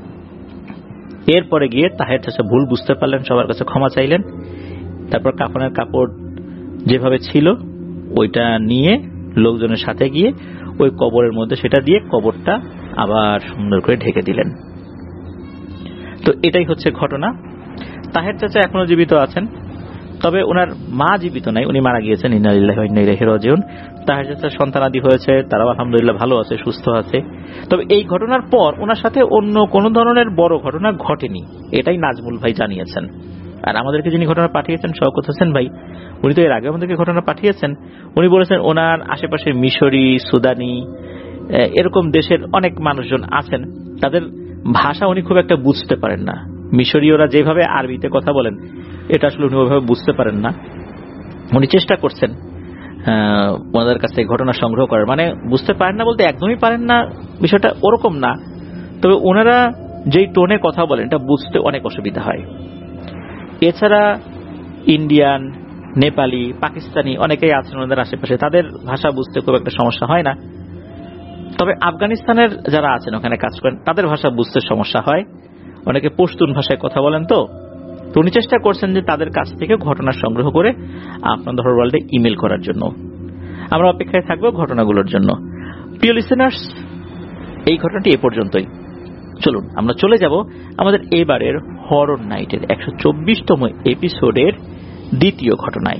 এরপরে গিয়ে তাহের চাচা ভুল বুঝতে পারলেন, সবার কাছে ক্ষমা চাইলেন। তারপর কাফনের কাপড় যেভাবে ছিল ওইটা নিয়ে লোকজনের সাথে গিয়ে ওই কবরের মধ্যে সেটা দিয়ে কবরটা আবার সুন্দর করে ঢেকে দিলেন। তো এটাই হচ্ছে ঘটনা। তাহের চাচা এখনো জীবিত আছেন, তবে ওনার মা জীবিত নাই, উনি মারা গিয়েছেন। ইন্না লিল্লাহি ওয়া ইন্না ইলাইহি রাজিউন। তাহের চাচার সন্তানাদি হয়েছে, তারাও আলহামদুলিল্লাহ ভালো আছে, সুস্থ আছে। তবে এই ঘটনার পর ওনার সাথে অন্য কোন ধরনের বড় ঘটনা ঘটেনি, এটাই নাজমুল ভাই জানিয়েছেন। আর আমাদেরকে যিনি ঘটনা পাঠিয়েছেন শওকত হোসেন ভাই, উনি তো এর আগে আমাদেরকে ঘটনা পাঠিয়েছেন। উনি বলেছেন ওনার আশেপাশে মিশরি, সুদানি এরকম দেশের অনেক মানুষজন আছেন, তাদের ভাষা উনি খুব একটা বুঝতে পারেন না। মিশরীয়রা যেভাবে আরবিতে কথা বলেন এটা আসলে উনি ওইভাবে বুঝতে পারেন না। উনি চেষ্টা করছেন ওনাদের কাছ থেকে ঘটনা সংগ্রহ করার, মানে বুঝতে পারেন না বলতে একদমই পারেন না, বিষয়টা ওরকম না। তবে ওনারা যেই টোনে কথা বলেন এটা বুঝতে অনেক অসুবিধা হয়। এছাড়া ইন্ডিয়ান, নেপালি, পাকিস্তানি অনেকেই আছেন ওনাদের আশেপাশে, তাদের ভাষা বুঝতে খুব একটা সমস্যা হয় না। তবে আফগানিস্তানের যারা আছেন ওখানে কাজ করেন তাদের ভাষা বুঝতে সমস্যা হয়, অনেকে পশতুন ভাষায় কথা বলেন। তো উনি চেষ্টা করছেন যে তাদের কাছ থেকে ঘটনা সংগ্রহ করে আপনাদের ওয়ার্ল্ডে ইমেল করার জন্য। আমরা অপেক্ষায় থাকবো ঘটনাগুলোর জন্য। প্রিয় লিসেনার্স, এই ঘটনাটি এ পর্যন্তই। চলুন আমরা চলে যাব আমাদের এবারের হরর নাইটের 124তম এপিসোডের দ্বিতীয় ঘটনায়।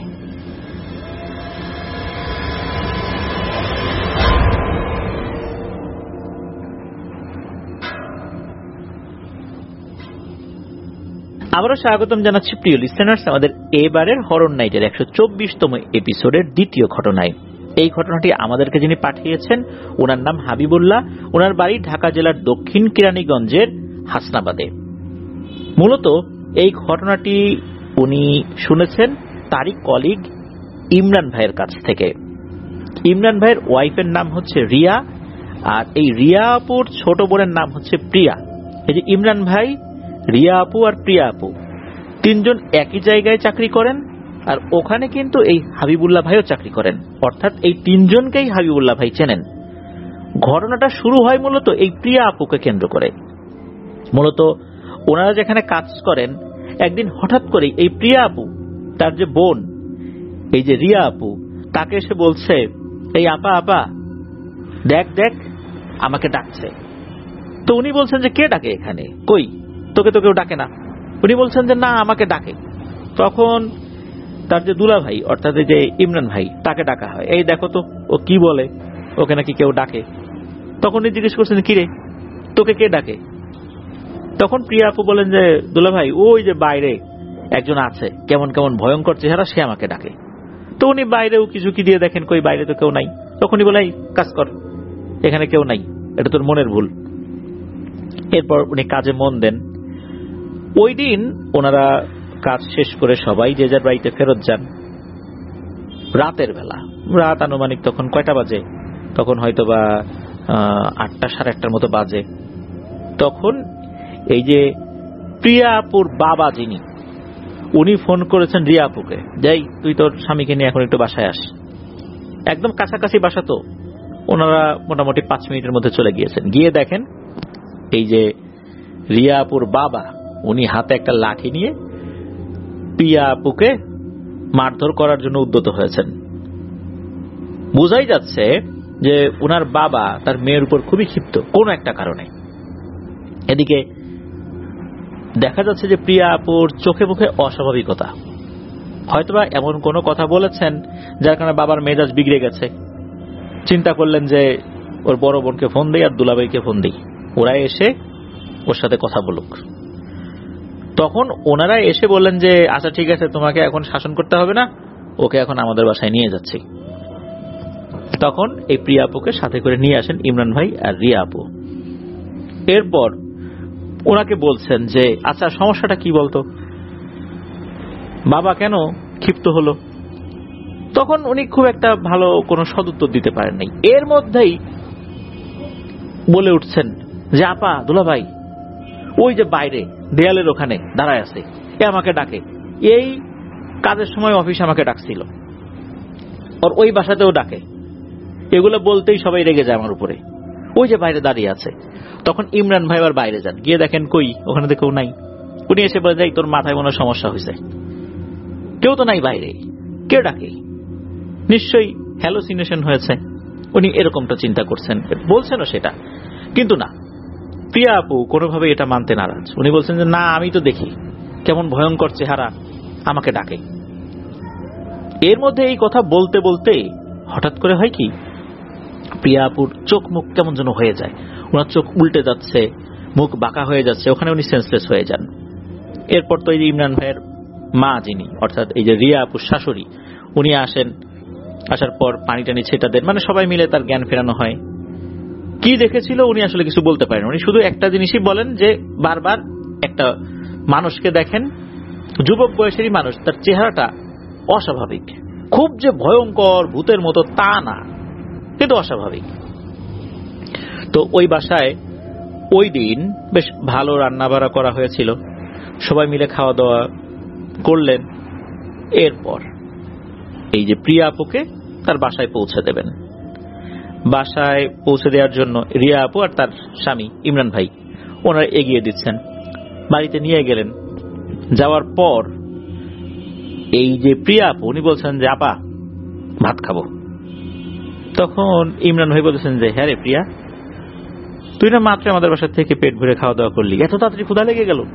আবারও স্বাগতম জানাচ্ছি প্রিয় লিসেনার্স আমাদের এবারের হরর নাইটের 124তম এপিসোডের দ্বিতীয় ঘটনায়। এই ঘটনাটি আমাদেরকে যিনি পাঠিয়েছেন ওনার নাম হাবিবুল্লাহ, ওনার বাড়ি ঢাকা জেলার দক্ষিণ কেরানীগঞ্জের হাসনাবাদে। মূলত এই ঘটনাটি উনি শুনেছেন তারই কলিগ ইমরান ভাইয়ের কাছ থেকে। ইমরান ভাইয়ের ওয়াইফের নাম হচ্ছে রিয়া, আর এই রিয়া আপুর ছোট বোনের নাম হচ্ছে প্রিয়া। এই যে ইমরান ভাই, রিয়া আপু আর প্রিয়া আপু তিনজন একই জায়গায় চাকরি করেন, আর ওখানে কিন্তু এই হাবিবুল্লাহ ভাইও চাকরি করেন, অর্থাৎ এই তিনজনকেই হাবিবুল্লাহ ভাই চেনেন। ঘটনাটা শুরু হয় মূলত এই প্রিয়া আপুকে কেন্দ্র করে। মূলত ওনারা যেখানে কাজ করেন একদিন হঠাৎ করে এই প্রিয়া আপু তার যে বোন এই যে রিয়া আপু তাকে এসে বলছে, এই আপা আপা দেখ দেখ আমাকে ডাকছে। তো উনি বলছেন যে কে ডাকে এখানে, কই তোকে তো কেউ ডাকে না। উনি বলছেন যে না আমাকে ডাকে। তখন তার যে দুলা ভাই অর্থাৎ যে ইমরান ভাই তাকে ডাকা হয়, এই দেখো তো ও কি বলে, ওকে নাকি কেউ ডাকে। তখন উনি জিজ্ঞেস করছেন কিরে তোকে কে ডাকে। তখন প্রিয়া আপু বলেন যে দুলা ভাই ওই যে বাইরে একজন আছে কেমন কেমন ভয়ঙ্কর চেহারা, সে আমাকে ডাকে। তো উনি বাইরেও কিছু কি দিয়ে দেখেন কই বাইরে তো কেউ নাই। তখনই বলে কাজ কর, এখানে কেউ নাই, এটা তোর মনের ভুল। এরপর উনি কাজে মন দেন। ওই দিন ওনারা কাজ শেষ করে সবাই যে যার বাড়িতে ফেরত যান। রাতের বেলা, রাত আনুমানিক তখন কয়টা বাজে, তখন হয়তো বা 8টা 8:30 মতো বাজে। তখন এই যে প্রিয়া আপুর বাবা যিনি, উনি ফোন করেছেন রিয়া আপুকে, যাই তুই তোর স্বামীকে নিয়ে এখন একটু বাসায় আস। একদম কাছাকাছি বাসা, তো ওনারা মোটামুটি 5 মিনিটের মধ্যে চলে গিয়েছেন। গিয়ে দেখেন এই যে রিয়া আপুর বাবা উনি হাতে একটা লাঠি নিয়ে প্রিয়া আপুকে মারধর করার জন্য উদ্যত হয়েছেন। বোঝাই যাচ্ছে যে উনার বাবা তার মেয়ের উপর খুবই ক্ষিপ্ত কোন একটা কারণে। এদিকে দেখা যাচ্ছে যে প্রিয়া আপুর চোখে মুখে অস্বাভাবিকতা, হয়তোবা এমন কোনো কথা বলেছেন যার কারণে বাবার মেজাজ বিগড়ে গেছে। চিন্তা করলেন যে ওর বড় বোনকে ফোন দেই আর দুলাভাইকে ফোন দেই, ওরা এসে ওর সাথে কথা বলুক। তখন ওনারা এসে বললেন যে আচ্ছা ঠিক আছে, তোমাকে এখন শাসন করতে হবে না, ওকে এখন আমাদের বাসায় নিয়ে যাচ্ছি। তখন এই প্রিয়া আপুকে সাথে করে নিয়ে আসেন ইমরান ভাই আর রিয়া আপু। এরপর ওনাকে বলছেন যে আচ্ছা সমস্যাটা কি বলতো, বাবা কেন ক্ষিপ্ত হলো। তখন উনি খুব একটা ভালো কোনো সদুত্তর দিতে পারেন নাই। এর মধ্যেই বলে উঠছেন যে আপা দুলা ভাই ওই যে বাইরে দেয়ালের ওখানে দাঁড়ায় আছে, এ আমাকে ডাকে। এই কাজের সময় অফিস আমাকে ডাকছিল, ওর ওই বাসাতেও ডাকে। এগুলো বলতেই সবাই রেগে যায় আমার উপরে। ওই যে বাইরে দাঁড়িয়ে আছে। তখন ইমরান ভাই আবার বাইরে যান, গিয়ে দেখেন কই, ওখানে তো কেউ নাই। উনি এসে বলে যায় তোর মাথায় মনে সমস্যা হয়েছে, কেউ তো নাই বাইরে, কে ডাকে, নিশ্চয়ই হ্যালোসিনেশন হয়েছে। উনি এরকমটা চিন্তা করছেন, বলছেনও সেটা। কিন্তু না, প্রিয়া আপু কোনোভাবে এটা মানতে নারাজ। উনি বলছেন যে না, আমি তো দেখি কেমন ভয়ঙ্কর চেহারা, আমাকে ডাকে। এর মধ্যে এই কথা বলতে বলতে হঠাৎ করে হয় কি, প্রিয়া আপুর চোখ মুখ কেমন যেন হয়ে যায়, ওনার চোখ উল্টে যাচ্ছে, মুখ বাঁকা হয়ে যাচ্ছে, ওখানে উনি সেন্সলেস হয়ে যান। এরপর তো এই যে ইমরান ভাইয়ের মা যিনি, অর্থাৎ এই যে রিয়া আপুর শাশুড়ি, উনি আসেন। আসার পর পানি টানি ছেটা দেন, মানে সবাই মিলে তার জ্ঞান ফেরানো হয়। কি দেখেছিল উনি আসলে কিছু বলতে পারেন। উনি শুধু একটা জিনিসই বলেন যে বারবার একটা মানুষকে দেখেন, যুবক বয়সেরই মানুষ, তার চেহারাটা অস্বাভাবিক, খুব যে ভয়ঙ্কর ভূতের মতো তা না, কিন্তু অস্বাভাবিক। তো ওই বাসায় ওই দিন বেশ ভালো রান্না বাড়া করা হয়েছিল, সবাই মিলে খাওয়া দাওয়া করলেন। এরপর এই যে প্রিয়া আপুকে তার বাসায় পৌঁছে দেবেন। বাসায় পৌঁছে দেওয়ার জন্য রিয়া আপু আর তার স্বামী ইমরান ভাই ওনারা এগিয়ে দিচ্ছেন। বাড়িতে নিয়ে গেলেন। যাওয়ার পর এই যে প্রিয়া আপু, উনি বলছেন যে আপা ভাত খাবো। তখন ইমরান ভাই বলছেন যে হ্যাঁ রে প্রিয়া, তুই না মাত্র আমাদের বাসা থেকে পেট ভরে খাওয়া দাওয়া করলি, এত তাড়াতাড়ি ক্ষুধা লেগে গেল?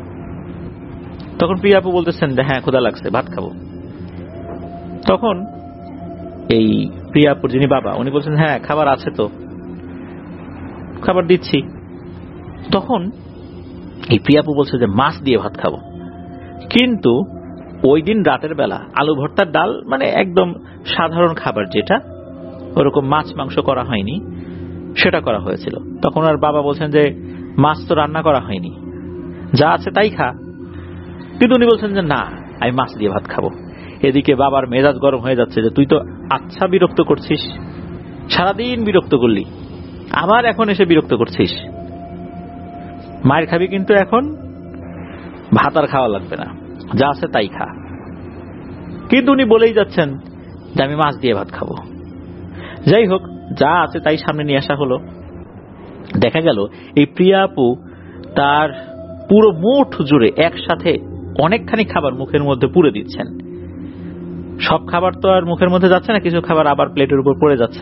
তখন প্রিয়া আপু বলতেছেন যে হ্যাঁ ক্ষুধা লাগছে, ভাত খাবো। তখন এই প্রিয়া আপুর যিনি বাবা, উনি বলছেন হ্যাঁ খাবার আছে তো, খাবার দিচ্ছি। তখন এই প্রিয়া আপু বলছে যে মাছ দিয়ে ভাত খাবো। কিন্তু ওই দিন রাতের বেলা আলু ভর্তার ডাল, মানে একদম সাধারণ খাবার, যেটা ওরকম মাছ মাংস করা হয়নি, সেটা করা হয়েছিল। তখন আর বাবা বলছেন যে মাছ তো রান্না করা হয়নি, যা আছে তাই খা। কিন্তু উনি বলছেন যে না, আমি মাছ দিয়ে ভাত খাবো। এদিকে বাবার মেজাজ গরম হয়ে যাচ্ছে যে তুই তো আচ্ছা বিরক্ত করছিস, সারাদিন বিরক্ত করলি, আবার এখন এসে বিরক্ত করছিস, মায়ের খাবি কিন্তু এখন ভাত আর খাওয়া লাগবে না, যা আছে তাই খা। কিন্তু উনি বলেই যাচ্ছেন যে আমি মাছ দিয়ে ভাত খাবো। যাই হোক, যা আছে তাই সামনে নিয়ে আসা হলো। দেখা গেল এই প্রিয়া আপু তার পুরো মুঠ জুড়ে একসাথে অনেকখানি খাবার মুখের মধ্যে পুরে দিচ্ছেন। সব খাবার তো আর মুখের মধ্যে যাচ্ছে না, কিছু খাবার আবার প্লেটের উপর পড়ে যাচ্ছে,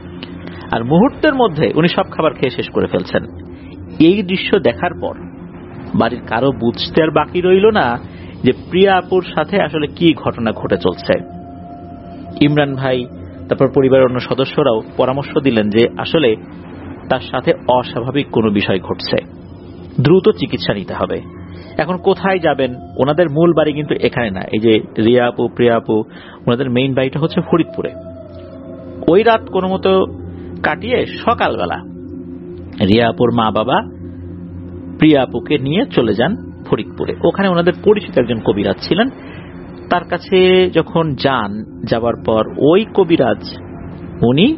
আর মুহূর্তের মধ্যে উনি সব খাবার খেয়ে শেষ করে ফেলছেন। এই দৃশ্য দেখার পর বাড়ির কারো বুঝতে আর বাকি রইল না যে প্রিয়া আপুর সাথে আসলে কি ঘটনা ঘটে চলছে। ইমরান ভাই, তারপর পরিবারের অন্য সদস্যরাও পরামর্শ দিলেন যে আসলে তার সাথে অস্বাভাবিক কোনো বিষয় ঘটছে, দ্রুত চিকিৎসা নিতে হবে। এখন কোথায় যাবেন? ওনাদের মূল বাড়ি কিন্তু এখানে না, এই যে রিয়া আপু প্রিয়া আপু, ওনাদের মেইন বাড়িটা হচ্ছে ফরিদপুরে। ওই রাত কোনো মতো কাটিয়ে সকালবেলা রিয়া আপুর মা বাবা প্রিয়া আপুকে নিয়ে চলে যান ফরিদপুরে। ওখানে ওনাদের পরিচিত একজন কবিরাজ ছিলেন, তার কাছে যখন যান, যাবার পর ওই কবিরাজ উনি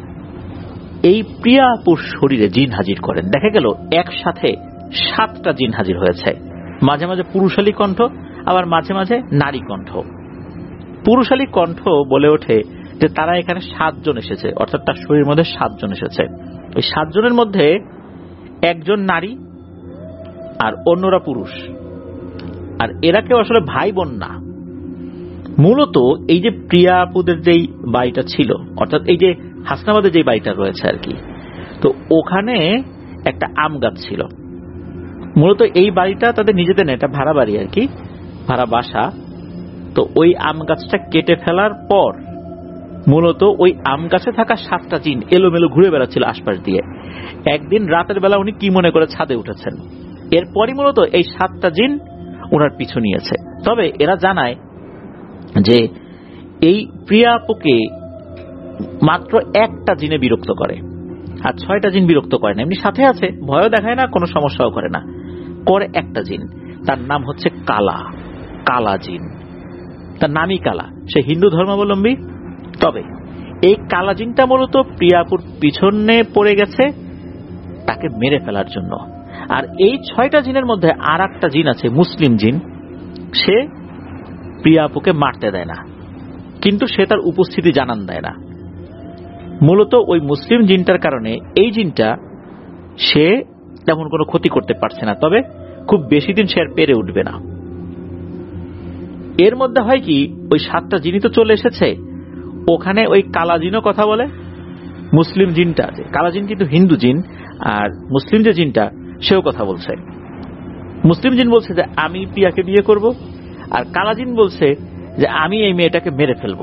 এই প্রিয়া আপুর শরীরে জিন হাজির করেন। দেখা গেল একসাথে 7টা জিন হাজির হয়েছে, মাঝে মাঝে পুরুষালী কণ্ঠ, আবার মাঝে মাঝে নারী কণ্ঠ। পুরুষালী কণ্ঠ বলে ওঠে যে তারা এখানে 7 জন এসেছে, অর্থাৎ তার শরীরের মধ্যে 7 জন এসেছে। ওই 7 জনের মধ্যে একজন নারী আর অন্যরা পুরুষ, আর এরা কেউ আসলে ভাই বোন না। মূলত এই যে প্রিয়া আপুদের যেই বাড়িটা ছিল, অর্থাৎ এই যে হাসনাবাদের যে বাড়িটা রয়েছে আর কি, তো ওখানে একটা আম গাছ ছিল। মূলত এই বাড়িটা তাদের নিজেদের না, এটা ভাড়া বাড়ি আর কি, ভাড়া বাসা। তো ওই আম গাছটা কেটে ফেলার পর মূলত ওই আম গাছে থাকা 7টা জিন এলোমেলো ঘুরে বেড়াচ্ছিল আশপাশ দিয়ে। একদিন রাতের বেলা উনি কি মনে করে ছাদে উঠেছেন, এরপরই মূলত এই 7টা জিন ওনার পিছু নিয়েছে। তবে এরা জানায় যে এই প্রিয়া আপুকে মাত্র একটা জিনে বিরক্ত করে, আর 6টা জিন বিরক্ত করে না। এমনি সাথে আছে, ভয়ও দেখায় না, কোনো সমস্যাও করে না, করে একটা জিন, তার নাম হচ্ছে কালা, কালা জিন। তার নামই কালা, সে হিন্দু ধর্মাবলম্বী। তবে এই কালা জিনটা মূলত প্রিয়াপুর পিছনে পড়ে গেছে তাকে মেরে ফেলার জন্য। আর এই 6টা জিনের মধ্যে আর একটা জিন আছে, মুসলিম জিন, সে প্রিয়াপুকে মারতে দেয় না, কিন্তু সে তার উপস্থিতি জানান দেয় না। মূলত ওই মুসলিম জিনটার কারণে এই জিনটা সে তেমন কোনো ক্ষতি করতে পারছে না, তবে খুব বেশি দিন সে আর পেরে উঠবে না। এর মধ্যে হয় কি, ওই 7টা জিনই তো চলে এসেছে, ওখানে ওই কালা জিনও কথা বলে। মুসলিম জিনটা, কালা জিন কিন্তু হিন্দু জিন, আর মুসলিম যে জিনটা সেও কথা বলছে। মুসলিম জিন বলছে যে আমি প্রিয়াকে বিয়ে করব, আর কালা জিন বলছে যে আমি এই মেয়েটাকে মেরে ফেলবো।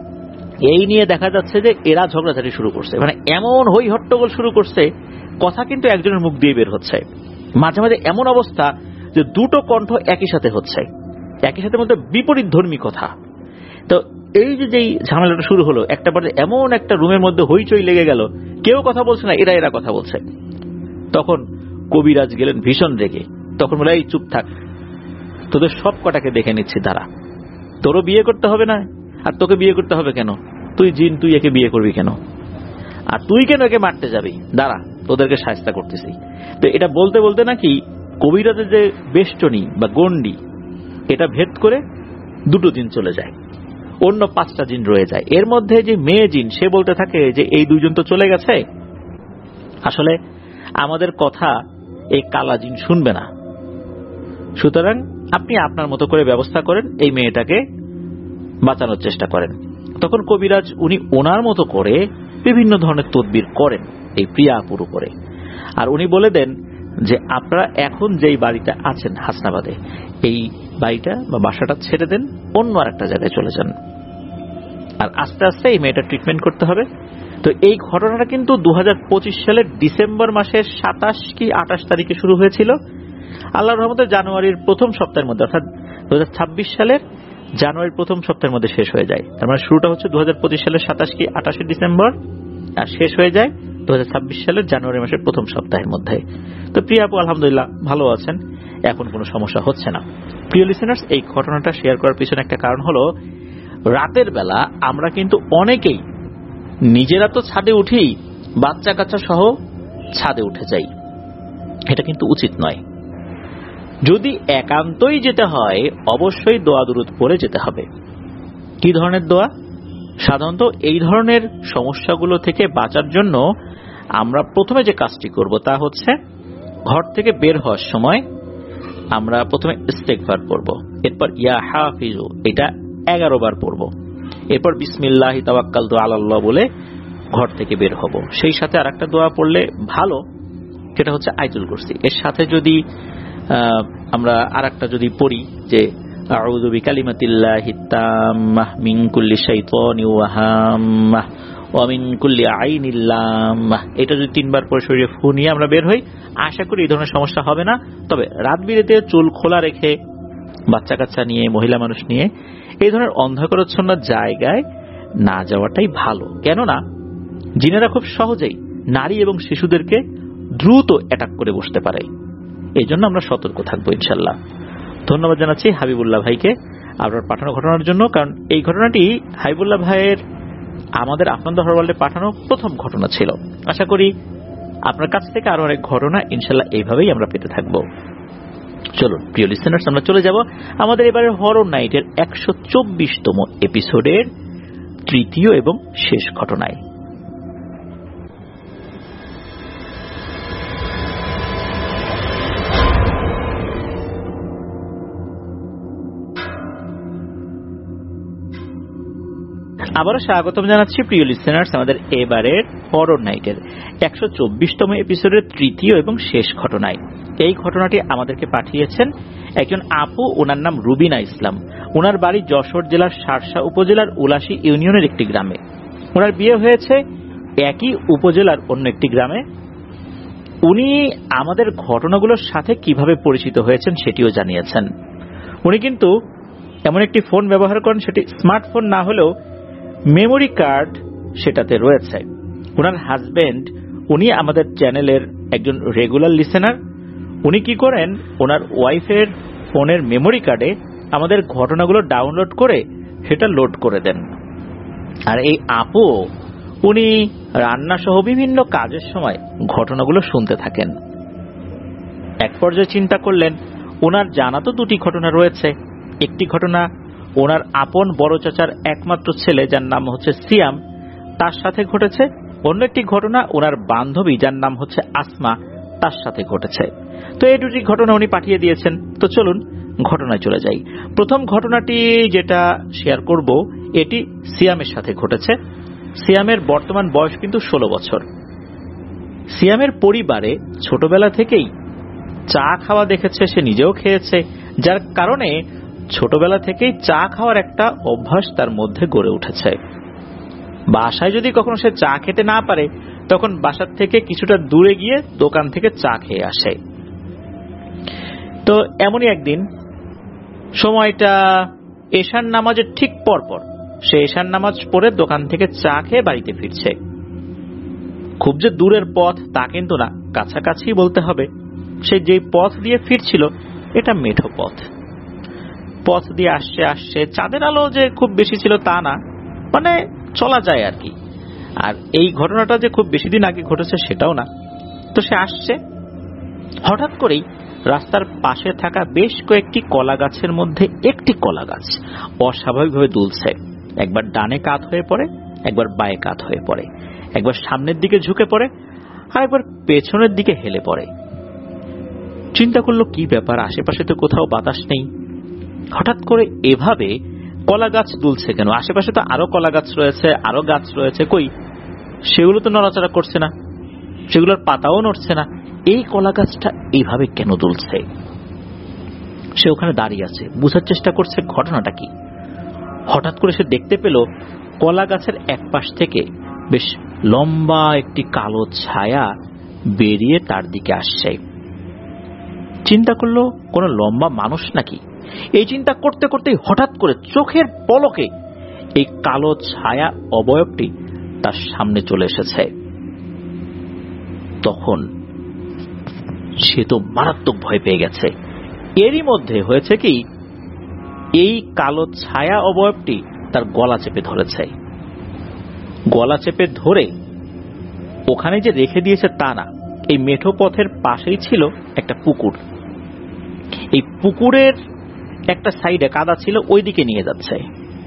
এই নিয়ে দেখা যাচ্ছে যে এরা ঝগড়াঝাটি শুরু করছে, মানে এমন হই হট্টগোল শুরু করছে, কথা কিন্তু একজনের মুখ দিয়ে বের হচ্ছে। মাঝে মাঝে এমন অবস্থা যে দুটো কণ্ঠ একই সাথে হচ্ছে, একই সাথে মধ্যে বিপরীত ধর্মী কথা। তো এই যেই ঝামেলাটা শুরু হলো, একটা পর্যায়ে এমন একটা রুমের মধ্যে হইচই লেগে গেল, কেউ কথা বলছে না, এরা কথা বলছে। তখন কবিরাজ গেলেন ভীষণ রেগে, তখন বলে এই চুপ থাক, তোদের সব কটাকে দেখে নিচ্ছি, দাঁড়া, তোরও বিয়ে করতে হবে না, আর তোকে বিয়ে করতে হবে কেন? তুই জিন, তুই একে বিয়ে করবি কেন? আর তুই কেন একে মারতে যাবি? দাঁড়া, তোদেরকে শায়েস্তা করতেছি। তো এটা বলতে বলতে নাকি কবিরাজের যে বেষ্টনী বা গন্ডি, এটা ভেদ করে দুটো জিন চলে যায়, অন্য 5টা জিন রয়ে যায়। এর মধ্যে যে মেয়ে জিন, সে বলতে থাকে যে এই দুজন তো চলে গেছে, আসলে আমাদের কথা এই কালা জিন শুনবে না, সুতরাং আপনি আপনার মতো করে ব্যবস্থা করেন, এই মেয়েটাকে বাঁচানোর চেষ্টা করেন। তখন কবিরাজ উনি ওনার মতো করে বিভিন্ন ধরনের তদবির করেন এই প্রিয়া আপুর উপরে, আর উনি বলে দেন যে আপনারা এখন যেই বাড়িটা আছেন হাসনাবাদে, এই বাড়িটা বা বাসাটা ছেড়ে দেন, অন্য আর একটা জায়গায় চলে যান, আর আস্তে আস্তে এই মেয়েটা ট্রিটমেন্ট করতে হবে। তো এই ঘটনাটা কিন্তু 2025 সালের ডিসেম্বর মাসের 27 কি 28 তারিখে শুরু হয়েছিল। আল্লাহর রহমতে জানুয়ারির প্রথম সপ্তাহের মধ্যে, অর্থাৎ 2026 সালের জানুয়ারির প্রথম সপ্তাহের মধ্যে শেষ হয়ে যায়। তার মানে শুরুটা হচ্ছে 2025 সালের 27 কি 28 ডিসেম্বর, আর শেষ হয়ে যায় 2026 সালের জানুয়ারি মাসের প্রথম সপ্তাহের মধ্যে। তো প্রিয়া আপু আলহামদুলিল্লাহ ভালো আছেন, এখন কোনো সমস্যা হচ্ছে না। প্রিয় লিসেনার্স, এই ঘটনাটা শেয়ার করার পিছনে একটা কারণ হলো, রাতের বেলা আমরা কিন্তু অনেকেই নিজেরা তো ছাদে উঠি, বাচ্চা কাচ্চা সহ ছাদে উঠে যাই, এটা কিন্তু উচিত নয়। যদি একান্তই যেতে হয়, অবশ্যই দোয়া দুরূদ পড়ে যেতে হবে। কি ধরনের দোয়া? সাধারণত এই ধরনের সমস্যাগুলো থেকে বাঁচার জন্য আমরা প্রথমে যে কাজটি করব তা হচ্ছে, ঘর থেকে বের হওয়ার সময় আমরা প্রথমে ইস্তেগফার পড়ব, এরপর ইয়া হাফিজু এটা 11 বার পড়ব, এরপর বিসমিল্লাহি তাওয়াক্কালতু আলাল্লাহ বলে ঘর থেকে বের হব। সেই সাথে আরেকটা দোয়া পড়লে ভালো, সেটা হচ্ছে আয়াতুল কুরসি। এর সাথে যদি আমরা আরেকটা যদি পড়ি যে আউযু বিকালিমাতিল্লাহিত তাম্মাহ মিন কুল্লি শাইতানির ওয়া হাম্মাহ ওয়া মিন কুল্লি আইনিল লাম্মাহ, এটা যদি 3 বার পরে শরীরে ফু নিয়ে আমরা বের হই, আশা করি এই ধরনের সমস্যা হবে না। তবে রাত বিরেতে চুল খোলা রেখে, বাচ্চা কাচ্চা নিয়ে, মহিলা মানুষ নিয়ে এই ধরনের অন্ধকারাচ্ছন্ন জায়গায় না যাওয়াটাই ভালো, কেননা জিনেরা খুব সহজেই নারী এবং শিশুদেরকে দ্রুত অ্যাটাক করে বসতে পারে। এই জন্য আমরা সতর্ক থাকবো ইনশাল্লাহ। ধন্যবাদ জানাচ্ছি হাবিবুল্লাহ ভাইকে আপনার পাঠানো ঘটনার জন্য, কারণ এই ঘটনাটি হাবিবুল্লাহ ভাইয়ের আমাদের আফনান দ্য ওয়ার্ল্ডে পাঠানো প্রথম ঘটনা ছিল। আশা করি আপনার কাছ থেকে আরো অনেক ঘটনা ইনশাল্লাহ এইভাবেই আমরা পেতে থাকবো। চলুন প্রিয় লিসেনার্স, আমরা চলে যাব আমাদের এবারের হরর নাইটের 124তম এপিসোডের তৃতীয় এবং শেষ ঘটনায়। আবারও স্বাগতম জানাচ্ছি প্রিয় লিসেনার্স আমাদের এবারের হরর নাইটের 124তম এপিসোডের তৃতীয় এবং শেষ ঘটনায়। এই ঘটনাটি আমাদেরকে পাঠিয়েছেন একজন আপু, ওনার নাম রুবিনা ইসলাম। ওনার বাড়ি যশোর জেলার শার্শা উপজেলার উলাশী ইউনিয়নের একটি গ্রামে। ওনার বিয়ে হয়েছে একই উপজেলার অন্য একটি গ্রামে। উনি আমাদের ঘটনাগুলোর সাথে কিভাবে পরিচিত হয়েছেন সেটিও জানিয়েছেন। উনি কিন্তু এমন একটি ফোন ব্যবহার করেন, সেটি স্মার্টফোন না হলেও মেমোরি কার্ড সেটাতে রয়েছে। ওনার হাজবেন্ড, উনি আমাদের চ্যানেলের একজন রেগুলার লিসেনার। উনি কি করেন, ওনার ওয়াইফের ফোনের মেমোরি কার্ডে আমাদের ঘটনাগুলো ডাউনলোড করে সেটা লোড করে দেন। আর এই আপু, উনি রান্না সহ বিভিন্ন কাজের সময় ঘটনাগুলো শুনতে থাকেন। এক পর্যায়ে চিন্তা করলেন, ওনার জানা তো দুটি ঘটনা রয়েছে, একটি ঘটনা ওনার আপন বড় চাচার একমাত্র ছেলে যার নাম হচ্ছে সিয়াম, তার সাথে ঘটেছে। অন্য একটি ঘটনা ওনার বান্ধবী যার নাম হচ্ছে আসমা, তার সাথে ঘটেছে। তো এই দুটি ঘটনা উনি পাঠিয়ে দিয়েছেন। তো চলুন ঘটনায় চলে যাই। প্রথম ঘটনাটি যেটা শেয়ার করব এটি সিয়ামের সাথে ঘটেছে। সিয়ামের বর্তমান বয়স কিন্তু 16 বছর। সিয়ামের পরিবারে ছোটবেলা থেকেই চা খাওয়া দেখেছে, সে নিজেও খেয়েছে, যার কারণে ছোটবেলা থেকেই চা খাওয়ার একটা অভ্যাস তার মধ্যে গড়ে উঠেছে। বাসায় যদি কখনো সে চা খেতে না পারে তখন বাসার থেকে কিছুটা দূরে গিয়ে দোকান থেকে চা খেয়ে আসে। তো এমনই একদিন সময়টা এশার নামাজের ঠিক পরপর, সে এশার নামাজ পড়ে দোকান থেকে চা খেয়ে বাড়িতে ফিরছে। খুব যে দূরের পথ তা কিন্তু না, কাছাকাছি বলতে হবে। সে যে পথ দিয়ে ফিরছিল এটা মেঠো পথ। পথ দিয়ে আসছে আসছে, চাঁদের আলো যে খুব বেশি ছিল তা না, মানে চলা যায় আর কি। আর এই ঘটনাটা যে খুব বেশি দিন আগে ঘটেছে সেটাও না। তো সে আসছে, হঠাৎ করেই রাস্তার পাশে থাকা বেশ কয়েকটি কলা গাছের মধ্যে একটি কলা গাছ অস্বাভাবিকভাবে দুলছে। একবার ডানে কাত হয়ে পড়ে, একবার বাঁয়ে কাত হয়ে পড়ে, একবার সামনের দিকে ঝুঁকে পড়ে, আর একবার পেছনের দিকে হেলে পড়ে। চিন্তা করলো কি ব্যাপার, আশেপাশে তো কোথাও বাতাস নেই, হঠাৎ করে এভাবে কলা গাছ দুলছে কেন? আশেপাশে তো আরো কলা গাছ রয়েছে, আরো গাছ রয়েছে, কই সেগুলো তো নড়াচড়া করছে না, সেগুলোর পাতাও নড়ছে না, এই কলা গাছটা এইভাবে কেন দুলছে? সে ওখানে দাঁড়িয়ে আছে, বোঝার চেষ্টা করছে ঘটনাটা কি। হঠাৎ করে সে দেখতে পেল কলা গাছের এক পাশ থেকে বেশ লম্বা একটি কালো ছায়া বেরিয়ে তার দিকে আসছে। চিন্তা করলো কোন লম্বা মানুষ নাকি। এই চিন্তা করতে করতেই হঠাৎ করে চোখের পলকে এই কালো ছায়া অবয়বটি তার সামনে চলে এসেছে। তখন সে তো মারাত্মক ভয় পেয়ে গেছে। এরই মধ্যে হয়েছে কি, এই কালো ছায়া অবয়বটি তার গলা চেপে ধরেছে। গলা চেপে ধরে ওখানে যে রেখে দিয়েছে তা না, এই মেঠো পথের পাশেই ছিল একটা পুকুর। এই পুকুরের একটা সাইডে কাদা ছিল, ওই দিকে নিয়ে যাচ্ছে।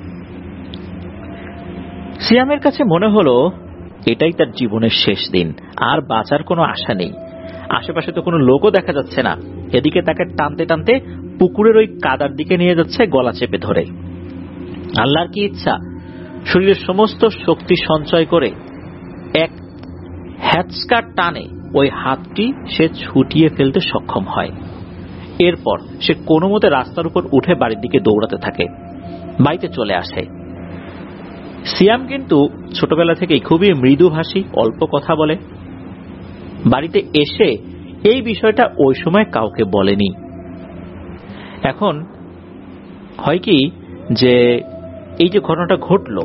সিয়ামের কাছে মনে হলো এটাই তার জীবনের শেষ দিন, আর বাঁচার কোনো আশা নেই। আশেপাশে তো কোনো লোকও দেখা যাচ্ছে না। এদিকে তাকে টানতে টানতে পুকুরের ওই কাদার দিকে নিয়ে যাচ্ছে গলা চেপে ধরে। আল্লাহর কি ইচ্ছা, শরীরের সমস্ত শক্তি সঞ্চয় করে এক হ্যাচকা টানে ওই হাতটি সে ছুটিয়ে ফেলতে সক্ষম হয়। এরপর সে কোনো মতে রাস্তার উপর উঠে বাড়ির দিকে দৌড়াতে থাকে, বাড়িতে চলে আসে। সিয়াম কিন্তু ছোটবেলা থেকেই খুবই মৃদুভাষী, অল্প কথা বলে। বাড়িতে এসে এই বিষয়টা ওই সময় কাউকে বলেনি। এখন হয় কি যে এই যে ঘটনাটা ঘটলো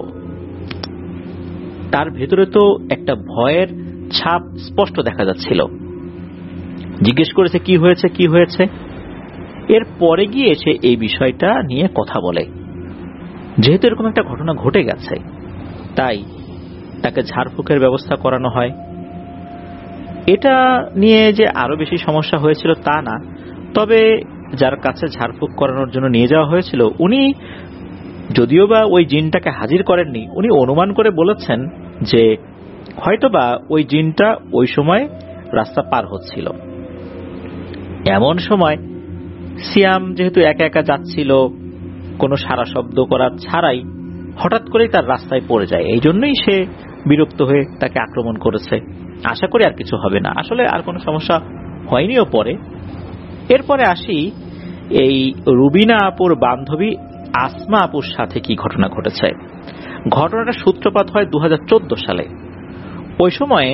তার ভেতরে তো একটা ভয়ের ছাপ স্পষ্ট দেখা যাচ্ছিল। জিজ্ঞেস করেছে কি হয়েছে কি হয়েছে। এর পরে গিয়ে সে এই বিষয়টা নিয়ে কথা বলে। যেহেতু এরকম একটা ঘটনা ঘটে গেছে তাই তাকে ঝাড়ফুঁকের ব্যবস্থা করানো হয়। এটা নিয়ে যে আরো বেশি সমস্যা হয়েছিল তা না, তবে যার কাছে ঝাড়ফুঁক করানোর জন্য নিয়ে যাওয়া হয়েছিল উনি যদিও বা ওই জিনটাকে হাজির করেননি, উনি অনুমান করে বলেছেন যে হয়তোবা ওই জিনটা ওই সময় রাস্তা পার হচ্ছিল। এমন সময় সিয়াম যেহেতু একা একা যাচ্ছিল, কোনো সারা শব্দ করা ছাড়াই হঠাৎ করেই তার রাস্তায় পড়ে যায়। এই জন্যই সে বিরক্ত হয়ে তাকে আক্রমণ করেছে। আশা করি আর কিছু হবে না। আসলে আর কোনো সমস্যা হয়নিও পরে। এরপরে আসি এই রুবিনা আপুর বান্ধবী আসমা আপুর সাথে কি ঘটনা ঘটেছে। ঘটনাটা সূত্রপাত হয় 2014 সালে। ওই সময়ে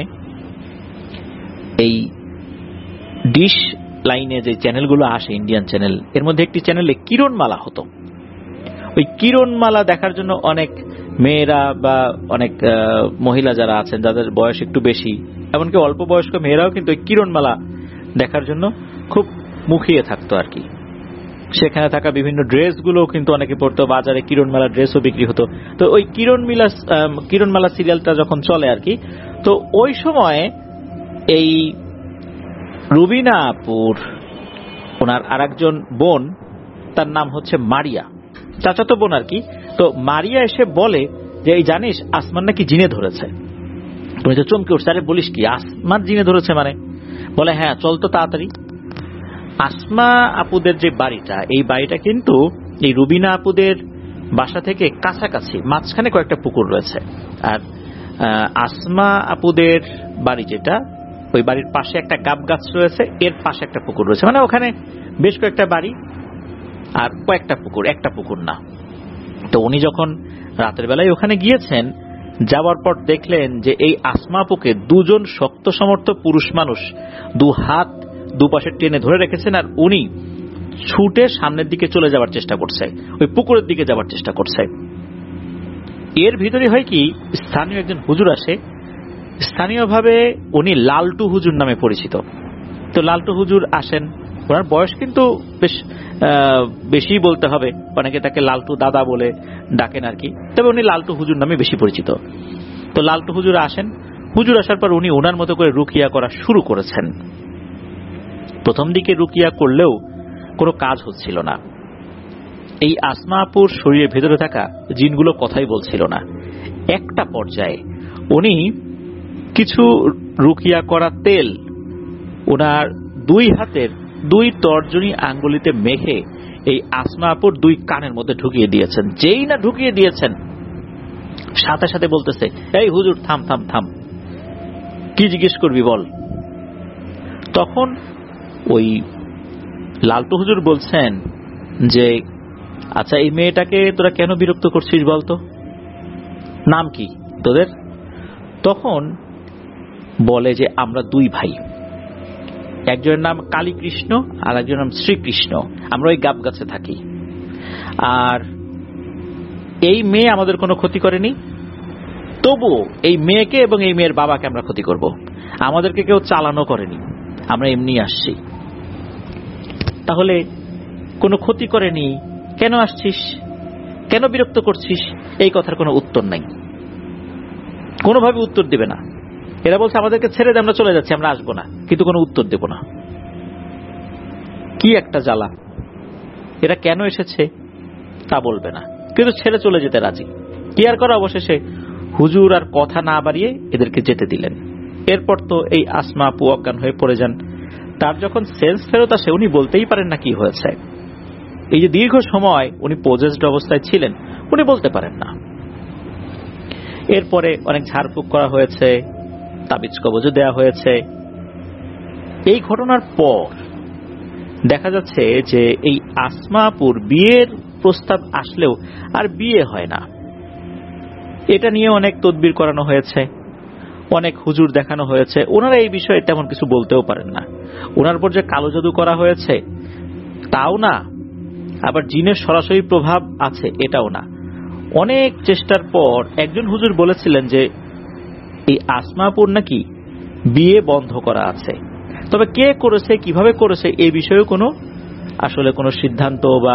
এই ডিশ লাইনে যে চ্যানেলগুলো আসে, ইন্ডিয়ান চ্যানেল, এর মধ্যে একটি চ্যানেলে কিরণমালা হতো। ওই কিরণমালা দেখার জন্য অনেক মেয়েরা বা অনেক মহিলা যারা আছেন যাদের বয়স একটু বেশি, এমনকি অল্প বয়স্ক মেয়েরাও কিন্তু ওই কিরণমালা দেখার জন্য খুব মুখিয়ে থাকতো আর কি। সেখানে থাকা বিভিন্ন ড্রেসগুলো কিন্তু অনেকে পড়তো, বাজারে কিরণমালা ড্রেসও বিক্রি হতো। তো ওই কিরণমালা সিরিয়ালটা যখন চলে আর কি, তো ওই সময় এই রুবিনা আপুর ওনার আরেকজন বোন, তার নাম হচ্ছে মারিয়া, চাচাতো বোন আর কি। তো মারিয়া এসে বলে যে এই জানিস আসমান নাকি জিনে ধরেছে। তুমি তো চমকে উঠছে, আরে বলিস কি, আসমান জিনে ধরেছে মানে? বলে হ্যাঁ, চল তো তাড়াতাড়ি। আসমা আপুদের যে বাড়িটা, এই বাড়িটা কিন্তু এই রুবিনা আপুদের বাসা থেকে কাছাকাছি, মাঝখানে কয়েকটা পুকুর রয়েছে। আর আসমা আপুদের বাড়ি যেটা, ওই বাড়ির পাশে একটা গাব গাছ রয়েছে, এর পাশে একটা পুকুর রয়েছে। মানে ওখানে বেশ কয়েকটা বাড়ি আর কয়েকটা পুকুর, একটা পুকুর না। তো উনি যখন রাতের বেলায় ওখানে গিয়েছেন, যাওয়ার পর দেখলেন যে এই আসমা আপুকে দুজন শক্ত সমর্থ পুরুষ মানুষ দু হাত দুপাশে টেনে ধরে রেখেছেন, আর উনি ছুটে সামনের দিকে চলে যাওয়ার চেষ্টা করছে, ওই পুকুরের দিকে যাওয়ার চেষ্টা করছে। এর ভিতরে হয় কি, স্থানীয় একজন হুজুর আসে। স্থানীয়ভাবে উনি লালটু হুজুর নামে পরিচিত। তো লালটু হুজুর আসেন, ওনার বয়স কিন্তু বেশ বেশি বলতে হবে, অনেকে তাকে লালটু দাদা বলে ডাকেন আর কি, তবে উনি লালটু হুজুর নামে বেশি পরিচিত। তো লালটু হুজুর আসেন, হুজুর আসার পর উনি ওনার মতো করে রুকিয়া করা শুরু করেছেন। প্রথম দিকে রুকিয়া করলেও কোনো কাজ হচ্ছিল না। এই আসমা আপুর শরীরের ভেতরে থাকা জিনগুলো কথাই বলছিল না। একটা পর্যায়ে উনি কিছু রুকিয়া করা তেল ওনার দুই হাতের দুই তর্জনী আঙ্গুলিতে মেখে এই আসমা আপুর দুই কানের মধ্যে ঢুকিয়ে দিয়েছেন। যেই না ঢুকিয়ে দিয়েছেন, সাথে সাথে বলতেছে, এই হুজুর থাম থাম থাম, কি জিজ্ঞেস করবি বল। তখন ওই লালটু হুজুর বলছেন যে আচ্ছা, এই মেয়েটাকে তোরা কেন বিরক্ত করছিস বলতো, নাম কি তোদের? তখন বলে যে আমরা দুই ভাই, একজনের নাম কালীকৃষ্ণ আর একজনের নাম শ্রীকৃষ্ণ, আমরা ওই গাব গাছে থাকি। আর এই মেয়ে আমাদের কোনো ক্ষতি করেনি, তবুও এই মেয়েকে এবং এই মেয়ের বাবাকে আমরা ক্ষতি করব। আমাদেরকে কেউ চালানো করেনি, আমরা এমনি আসছি। তাহলে কোনো ক্ষতি করেনি, কেন আসছিস, কেন বিরক্ত করছিস? এই কথার কোনো উত্তর নাই, কোনোভাবে উত্তর দেবে না। এরা বলছে আমাদেরকে ছেড়ে দে, আমরা চলে যাচ্ছি, আমরা আসবো না, কিন্তু কোনো উত্তর দেব না। কি একটা জ্বালা! এরা কেন এসেছে তা বলবে না, কিন্তু ছেড়ে চলে যেতে রাজি। কি আর করা, অবশেষে হুজুর আর কথা না বাড়িয়ে এদেরকে যেতে দিলেন। এরপর তো এই আসমা আপু অজ্ঞান হয়ে পড়ে যান। তার যখন সেন্স ফেরত আসে, উনি বলতেই পারেন না কি হয়েছে। এই যে দীর্ঘ সময় উনি পজেসড অবস্থায় ছিলেন, উনি বলতে পারেন না। এরপরে অনেক ঝাড়ফুঁক করা হয়েছে, তাবিজ কবজও দেয়া হয়েছে। এই ঘটনার পর দেখা যাচ্ছে যে এই আসমা আপুর বিয়ের প্রস্তাব আসলেও আর বিয়ে হয় না। এটা নিয়ে অনেক তদবির করানো হয়েছে, অনেক হুজুর দেখানো হয়েছে, ওনারা এই বিষয়ে তেমন কিছু বলতেও পারেন না। ওনার উপর যে কালো জাদু করা হয়েছে তাও না, আবার জিনের সরাসরি প্রভাব আছে এটাও না। অনেক চেষ্টার পর একজন হুজুর বলেছিলেন যে এই আসমা আপুর নাকি বিয়ে বন্ধ করা আছে, তবে কে করেছে, কিভাবে করেছে, এই বিষয়ে কোনো আসলে কোনো সিদ্ধান্ত বা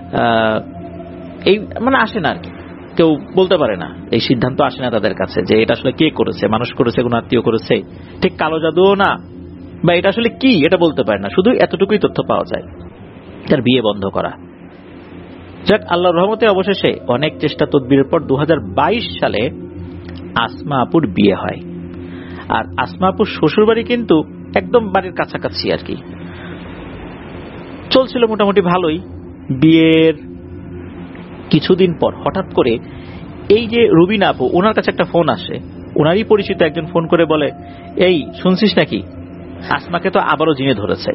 এই মানে আসে না আর কি, কেউ বলতে পারে না, এই সিদ্ধান্ত আসে না তাদের কাছে যে এটা আসলে কে করেছে, মানুষ করেছে, কোন আত্মীয় করেছে, ঠিক কালো জাদুও না, বা এটা আসলে কি এটা বলতে পারে না। শুধু এতটুকুই তথ্য পাওয়া যায়, তার বিয়ে বন্ধ করা। যাক, আল্লাহর রহমতে অবশেষে অনেক চেষ্টা তদবিরের পর 2022 সালে আসমা আপুর বিয়ে হয়। আর আসমা আপুর শ্বশুরবাড়ি কিন্তু একদম বাড়ির কাছাকাছি আর কি। চলছিল মোটামুটি ভালোই। বিয়ের কিছুদিন পর হঠাৎ করে এই যে রুবিনা আপু, ওনার কাছে একটা ফোন আসে। ওনারই পরিচিত একজন ফোন করে বলে, এই শুনছিস নাকি আসমাকে তো আবারও জিনে ধরেছে।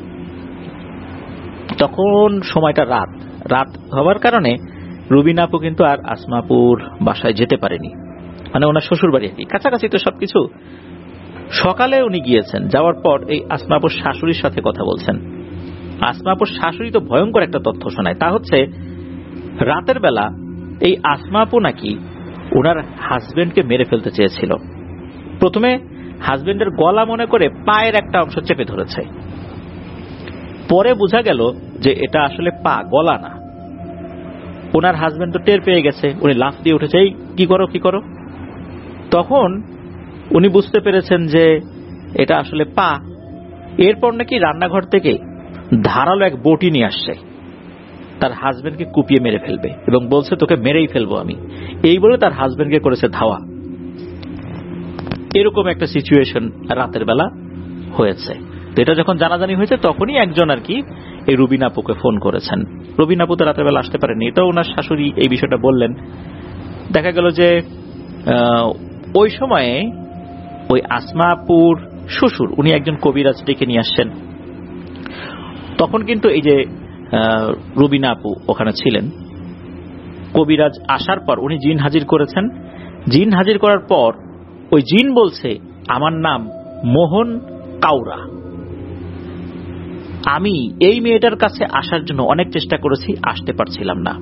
তখন সময়টা রাত হওয়ার কারণে রুবিনা আপু কিন্তু আর আসমা আপুর বাসায় যেতে পারেনি, মানে ওনার শ্বশুর বাড়ি আর কি, কাছাকাছি তো সবকিছু। সকালে উনি গিয়েছেন, যাওয়ার পর এই আসমা আপুর শাশুড়ির সাথে কথা বলছেন। আসমা আপুর শাশুড়ি তো ভয়ঙ্কর একটা তথ্য শোনায়, তা হচ্ছে রাতের বেলা এই আসমা আপু নাকি ওনার হাজবেন্ডকে মেরে ফেলতে চেয়েছিল। প্রথমে হাজবেন্ডের গলা মনে করে পায়ের একটা অংশ চেপে ধরেছে, পরে বোঝা গেল যে এটা আসলে পা, গলা না। ওনার হাজবেন্ড তো টের পেয়ে গেছে, উনি লাফ দিয়ে উঠেছে, এই কি করো কি করো। তখন উনি বুঝতে পেরেছেন যে এটা আসলে পা। এরপর নাকি রান্নাঘর থেকে ধারালো এক বটি নিয়ে আসছে, তার হাজবেন্ডকে কুপিয়ে মেরে ফেলবে এবং বলছে তোকে মেরেই ফেলবো আমি, এই বলে তার হাজবেন্ডকে করেছে ধাওয়া। এরকম একটা সিচুয়েশন রাতের বেলা হয়েছে। তো এটা যখন জানাজানি হয়েছে তখনই একজন আর কি এই রুবিন আপুকে ফোন করেছেন। রুবিন আপু তো রাতের বেলা আসতে পারেনি, এটাও ওনার শাশুড়ি এই বিষয়টা বললেন। দেখা গেল যে ওই সময়ে ওই আসমা আপুর শ্বশুর উনি একজন কবিরাজ ডেকে নিয়ে আসছেন। তখন কিন্তু এই যে রুবিনা আপু ওখানে ছিলেন। কবিরাজ আসার পর উনি জিন হাজির করেছেন। জিন হাজির করার পর ওই জিন বলছে আমার নাম মোহন কাউরা, আমি এই মেয়েটার কাছে আসার জন্য অনেক চেষ্টা করেছি, আসতে পারছিলাম না,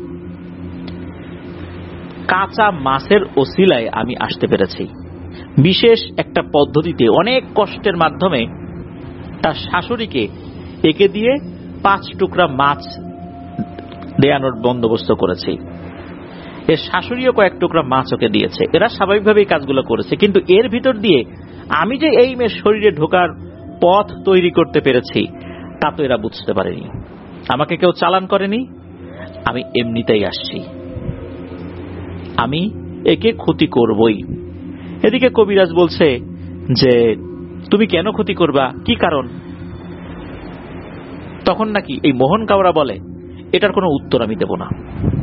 কাঁচা মাছের ওসিলায় আমি আসতে পেরেছি। বিশেষ একটা পদ্ধতিতে অনেক কষ্টের মাধ্যমে তার শাশুড়িকে একে দিয়ে 5 টুকরা মাছ দেয়ানোর বন্দোবস্ত করেছি। এর শাশুড়িও কয়েক টুকরা মাছ ওকে দিয়েছে। এরা স্বাভাবিকভাবেই কাজগুলো করেছে, কিন্তু এর ভিতর দিয়ে আমি যে এই মেয়ের শরীরে ঢোকার পথ তৈরি করতে পেরেছি তা তো এরা বুঝতে পারেনি। আমাকে কেউ চালান করেনি, আমি এমনিতেই আসছি, আমি একে ক্ষতি করবই। এদিকে কবিরাজ বলছে যে তুমি কেন ক্ষতি করবা, কি কারণ? তখন নাকি এই মোহন কাওরা বলে এটার কোনো উত্তর আমি দেব না।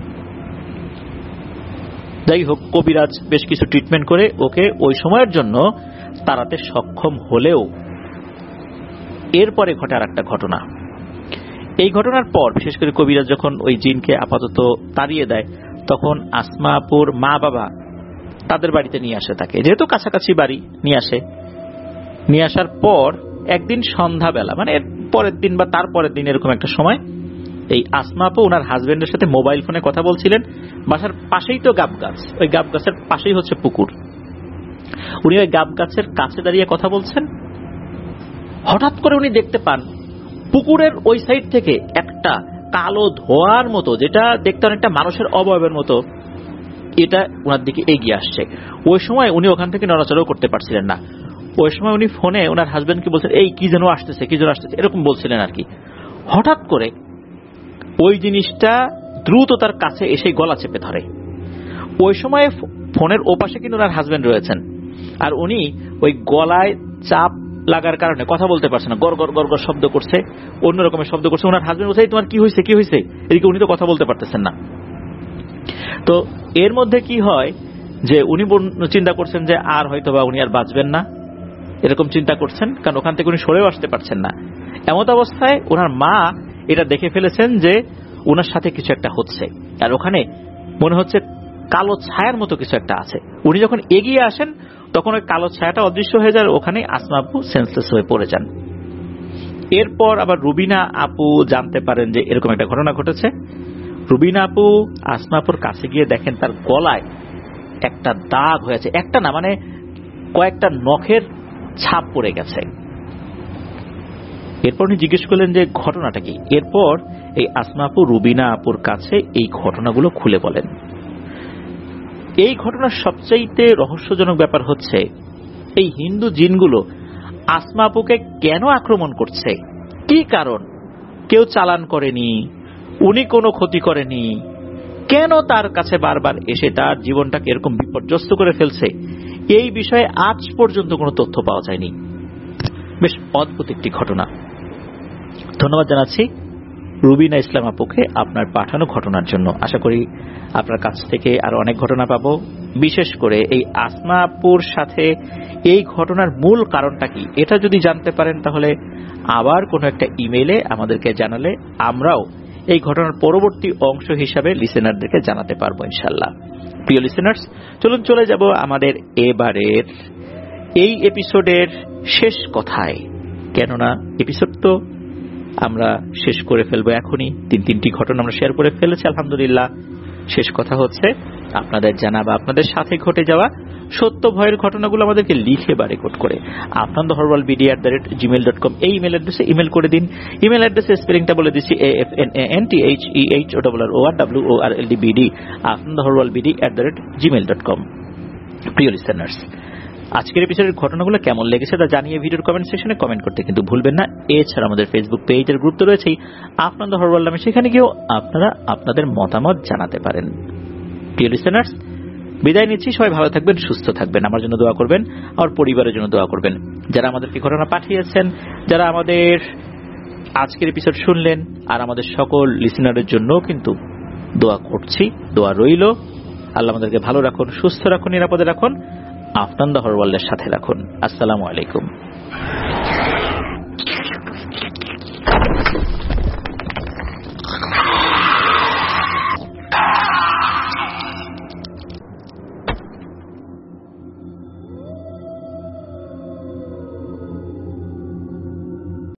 যাই হোক, কবিরাজ বেশ কিছু ট্রিটমেন্ট করে ওকে ওই সময়ের জন্য তাড়াতে সক্ষম হলেও এরপরে ঘটে আর একটা ঘটনা। এই ঘটনার পর বিশেষ করে কবিরাজ যখন ওই জিনকে আপাতত তাড়িয়ে দেয় তখন আসমা আপুর মা বাবা তাদের বাড়িতে নিয়ে আসে তাকে, যেহেতু কাছাকাছি বাড়ি, নিয়ে আসে। নিয়ে আসার পর একদিন সন্ধ্যাবেলা, মানে এর পরের দিন বা তার পরের দিন এরকম একটা সময়, এই আসমা আপু ওনার হাজবেন্ডের সাথে মোবাইল ফোনে কথা বলছিলেন। বাসার পাশেই তো গাব গাছ, ওই গাব গাছের পাশেই হচ্ছে পুকুর। উনি ওই গাব গাছের কাছে দাঁড়িয়ে কথা বলছেন। হঠাৎ করে উনি দেখতে পান পুকুরের ওই সাইড থেকে একটা কালো ধোঁয়ার মতো, যেটা দেখতে অনেকটা মানুষের অবয়বের মতো, এটা ওনার দিকে এগিয়ে আসছে। ওই সময় উনি ওখান থেকে নড়াচড়াও করতে পারছিলেন না। ওই সময় উনি ফোনে ওনার হাজবেন্ডকে বলছেন এই কি যেন আসতেছে, কি যেন আসতেছে, এরকম বলছিলেন আর কি। হঠাৎ করে ওই জিনিসটা দ্রুত তার কাছে এসে গলা চেপে ধরে। ওই সময় ফোনের ওপাশে কিন্তু ওনার হাজবেন্ড রয়েছেন, আর উনি ওই গলায় চাপ লাগার কারণে কথা বলতে পারছে না, গড় গড় গড় গড় শব্দ করছে, অন্য রকমের শব্দ করছে। ওনার হাজবেন্ড বলছে তোমার কি হয়েছে, কি হয়েছে? এদিকে উনি তো কথা বলতে পারতেছেন না। তো এর মধ্যে কি হয় যে উনি চিন্তা করছেন যে আর হয়তোবা উনি আর বাঁচবেন না, এরকম চিন্তা করছেন, কারণ ওখান থেকে উনি সরেও আসতে পারছেন না। এমত অবস্থায় ওনার মা এটা দেখে ফেলেছেন যে ওনার সাথে কিছু একটা হচ্ছে, আর ওখানে মনে হচ্ছে কালো ছায়ার মতো কিছু একটা আছে। উনি যখন এগিয়ে আসেন তখন ওই কালো ছায়াটা অদৃশ্য হয়ে যায়, ওখানে আসমা আপু সেন্সলেস হয়ে পড়ে যান। এরপর আবার রুবিনা আপু জানতে পারেন যে এরকম একটা ঘটনা ঘটেছে। রুবিনা আপু আসমা আপুর কাছে গিয়ে দেখেন তার গলায় একটা দাগ হয়েছে, একটা না মানে কয়েকটা নখের ছাপ পড়ে গেছে। এরপর উনি জিজ্ঞেস করলেন যে ঘটনাটা কি। এরপর এই আসমা আপু রুবিনা আপুর কাছে এই ঘটনাগুলো খুলে বলেন। এই ঘটনার সবচাইতে রহস্যজনক ব্যাপার হচ্ছে এই হিন্দু জিনগুলো আসমা আপুকে কেন আক্রমণ করছে, কি কারণ? কেউ চালান করেনি, উনি কোনো ক্ষতি করেনি, কেন তার কাছে বারবার এসে তার জীবনটাকে এরকম বিপর্যস্ত করে ফেলছে, এই বিষয়ে আজ পর্যন্ত কোনো তথ্য পাওয়া যায়নি। বেশ অদ্ভুত একটি ঘটনা। ধন্যবাদ জানাচ্ছি রুবিনা ইসলাম আপুকে আপনার পাঠানো ঘটনার জন্য। আশা করি আপনার কাছ থেকে আরো অনেক ঘটনা পাবো। বিশেষ করে এই আসমা আপুর সাথে এই ঘটনার মূল কারণটা কি, এটা যদি জানতে পারেন তাহলে আবার কোনো একটা ইমেইলে আমাদেরকে জানালে আমরাও এই ঘটনার পরবর্তী অংশ হিসাবে লিসেনারদেরকে জানাতে পারবো ইনশাল্লাহ। প্রিয় লিসেনার্স, চলুন চলে যাব আমাদের এবারের এই এপিসোডের শেষ কথায়, কেননা এপিসোড তো আমরা শেষ করে ফেলবো এখনই। তিনটি ঘটনা আমরা শেয়ার করে ফেলেছি আলহামদুলিল্লাহ। শেষ কথা হচ্ছে আপনাদের জানা বা আপনাদের সাথে ঘটে যাওয়া সত্য ভয়ের ঘটনাগুলো আমাদেরকে লিখে বা রেকর্ড করে afnanthehorworldbd@gmail.com এই ইমেল অ্যাড্রেসে ইমেল করে দিন। ইমেল অ্যাড্রেসে স্পেলিংটা বলে দিচ্ছি afnanthehorworldbd@gmail.com। প্রিয় লিসেনার্স, আজকের এপিসোডের ঘটনাগুলো কেমন লেগেছে তা জানিয়ে ভিডিওর কমেন্ট সেকশনে কমেন্ট করতে কিন্তু ভুলবেন না। এছাড়া আমাদের ফেসবুক পেজের গ্রুপ তো রয়েছেই আফনান দ্য হরর ওয়ার্ল্ড নামে, সেখানে গিয়েও আপনারা আপনাদের মতামত জানাতে পারেন। প্রিয় লিসেনার্স, বিদায় নিচ্ছি। সবাই ভালো থাকবেন, সুস্থ থাকবেন, আমার জন্য দোয়া করবেন, আমার পরিবারের জন্য দোয়া করবেন। যারা আমাদেরকে ঘটনা পাঠিয়েছেন, যারা আমাদের আজকের এপিসোড শুনলেন, আর আমাদের সকল লিসেনারের জন্য কিন্তু দোয়া করছি, দোয়া রইল। আল্লাহ আমাদেরকে ভালো রাখুন, সুস্থ রাখুন, নিরাপদে রাখুন, আফনান দ্য হরর ওয়ার্ল্ডের সাথে রাখুন। আসসালামু আলাইকুম।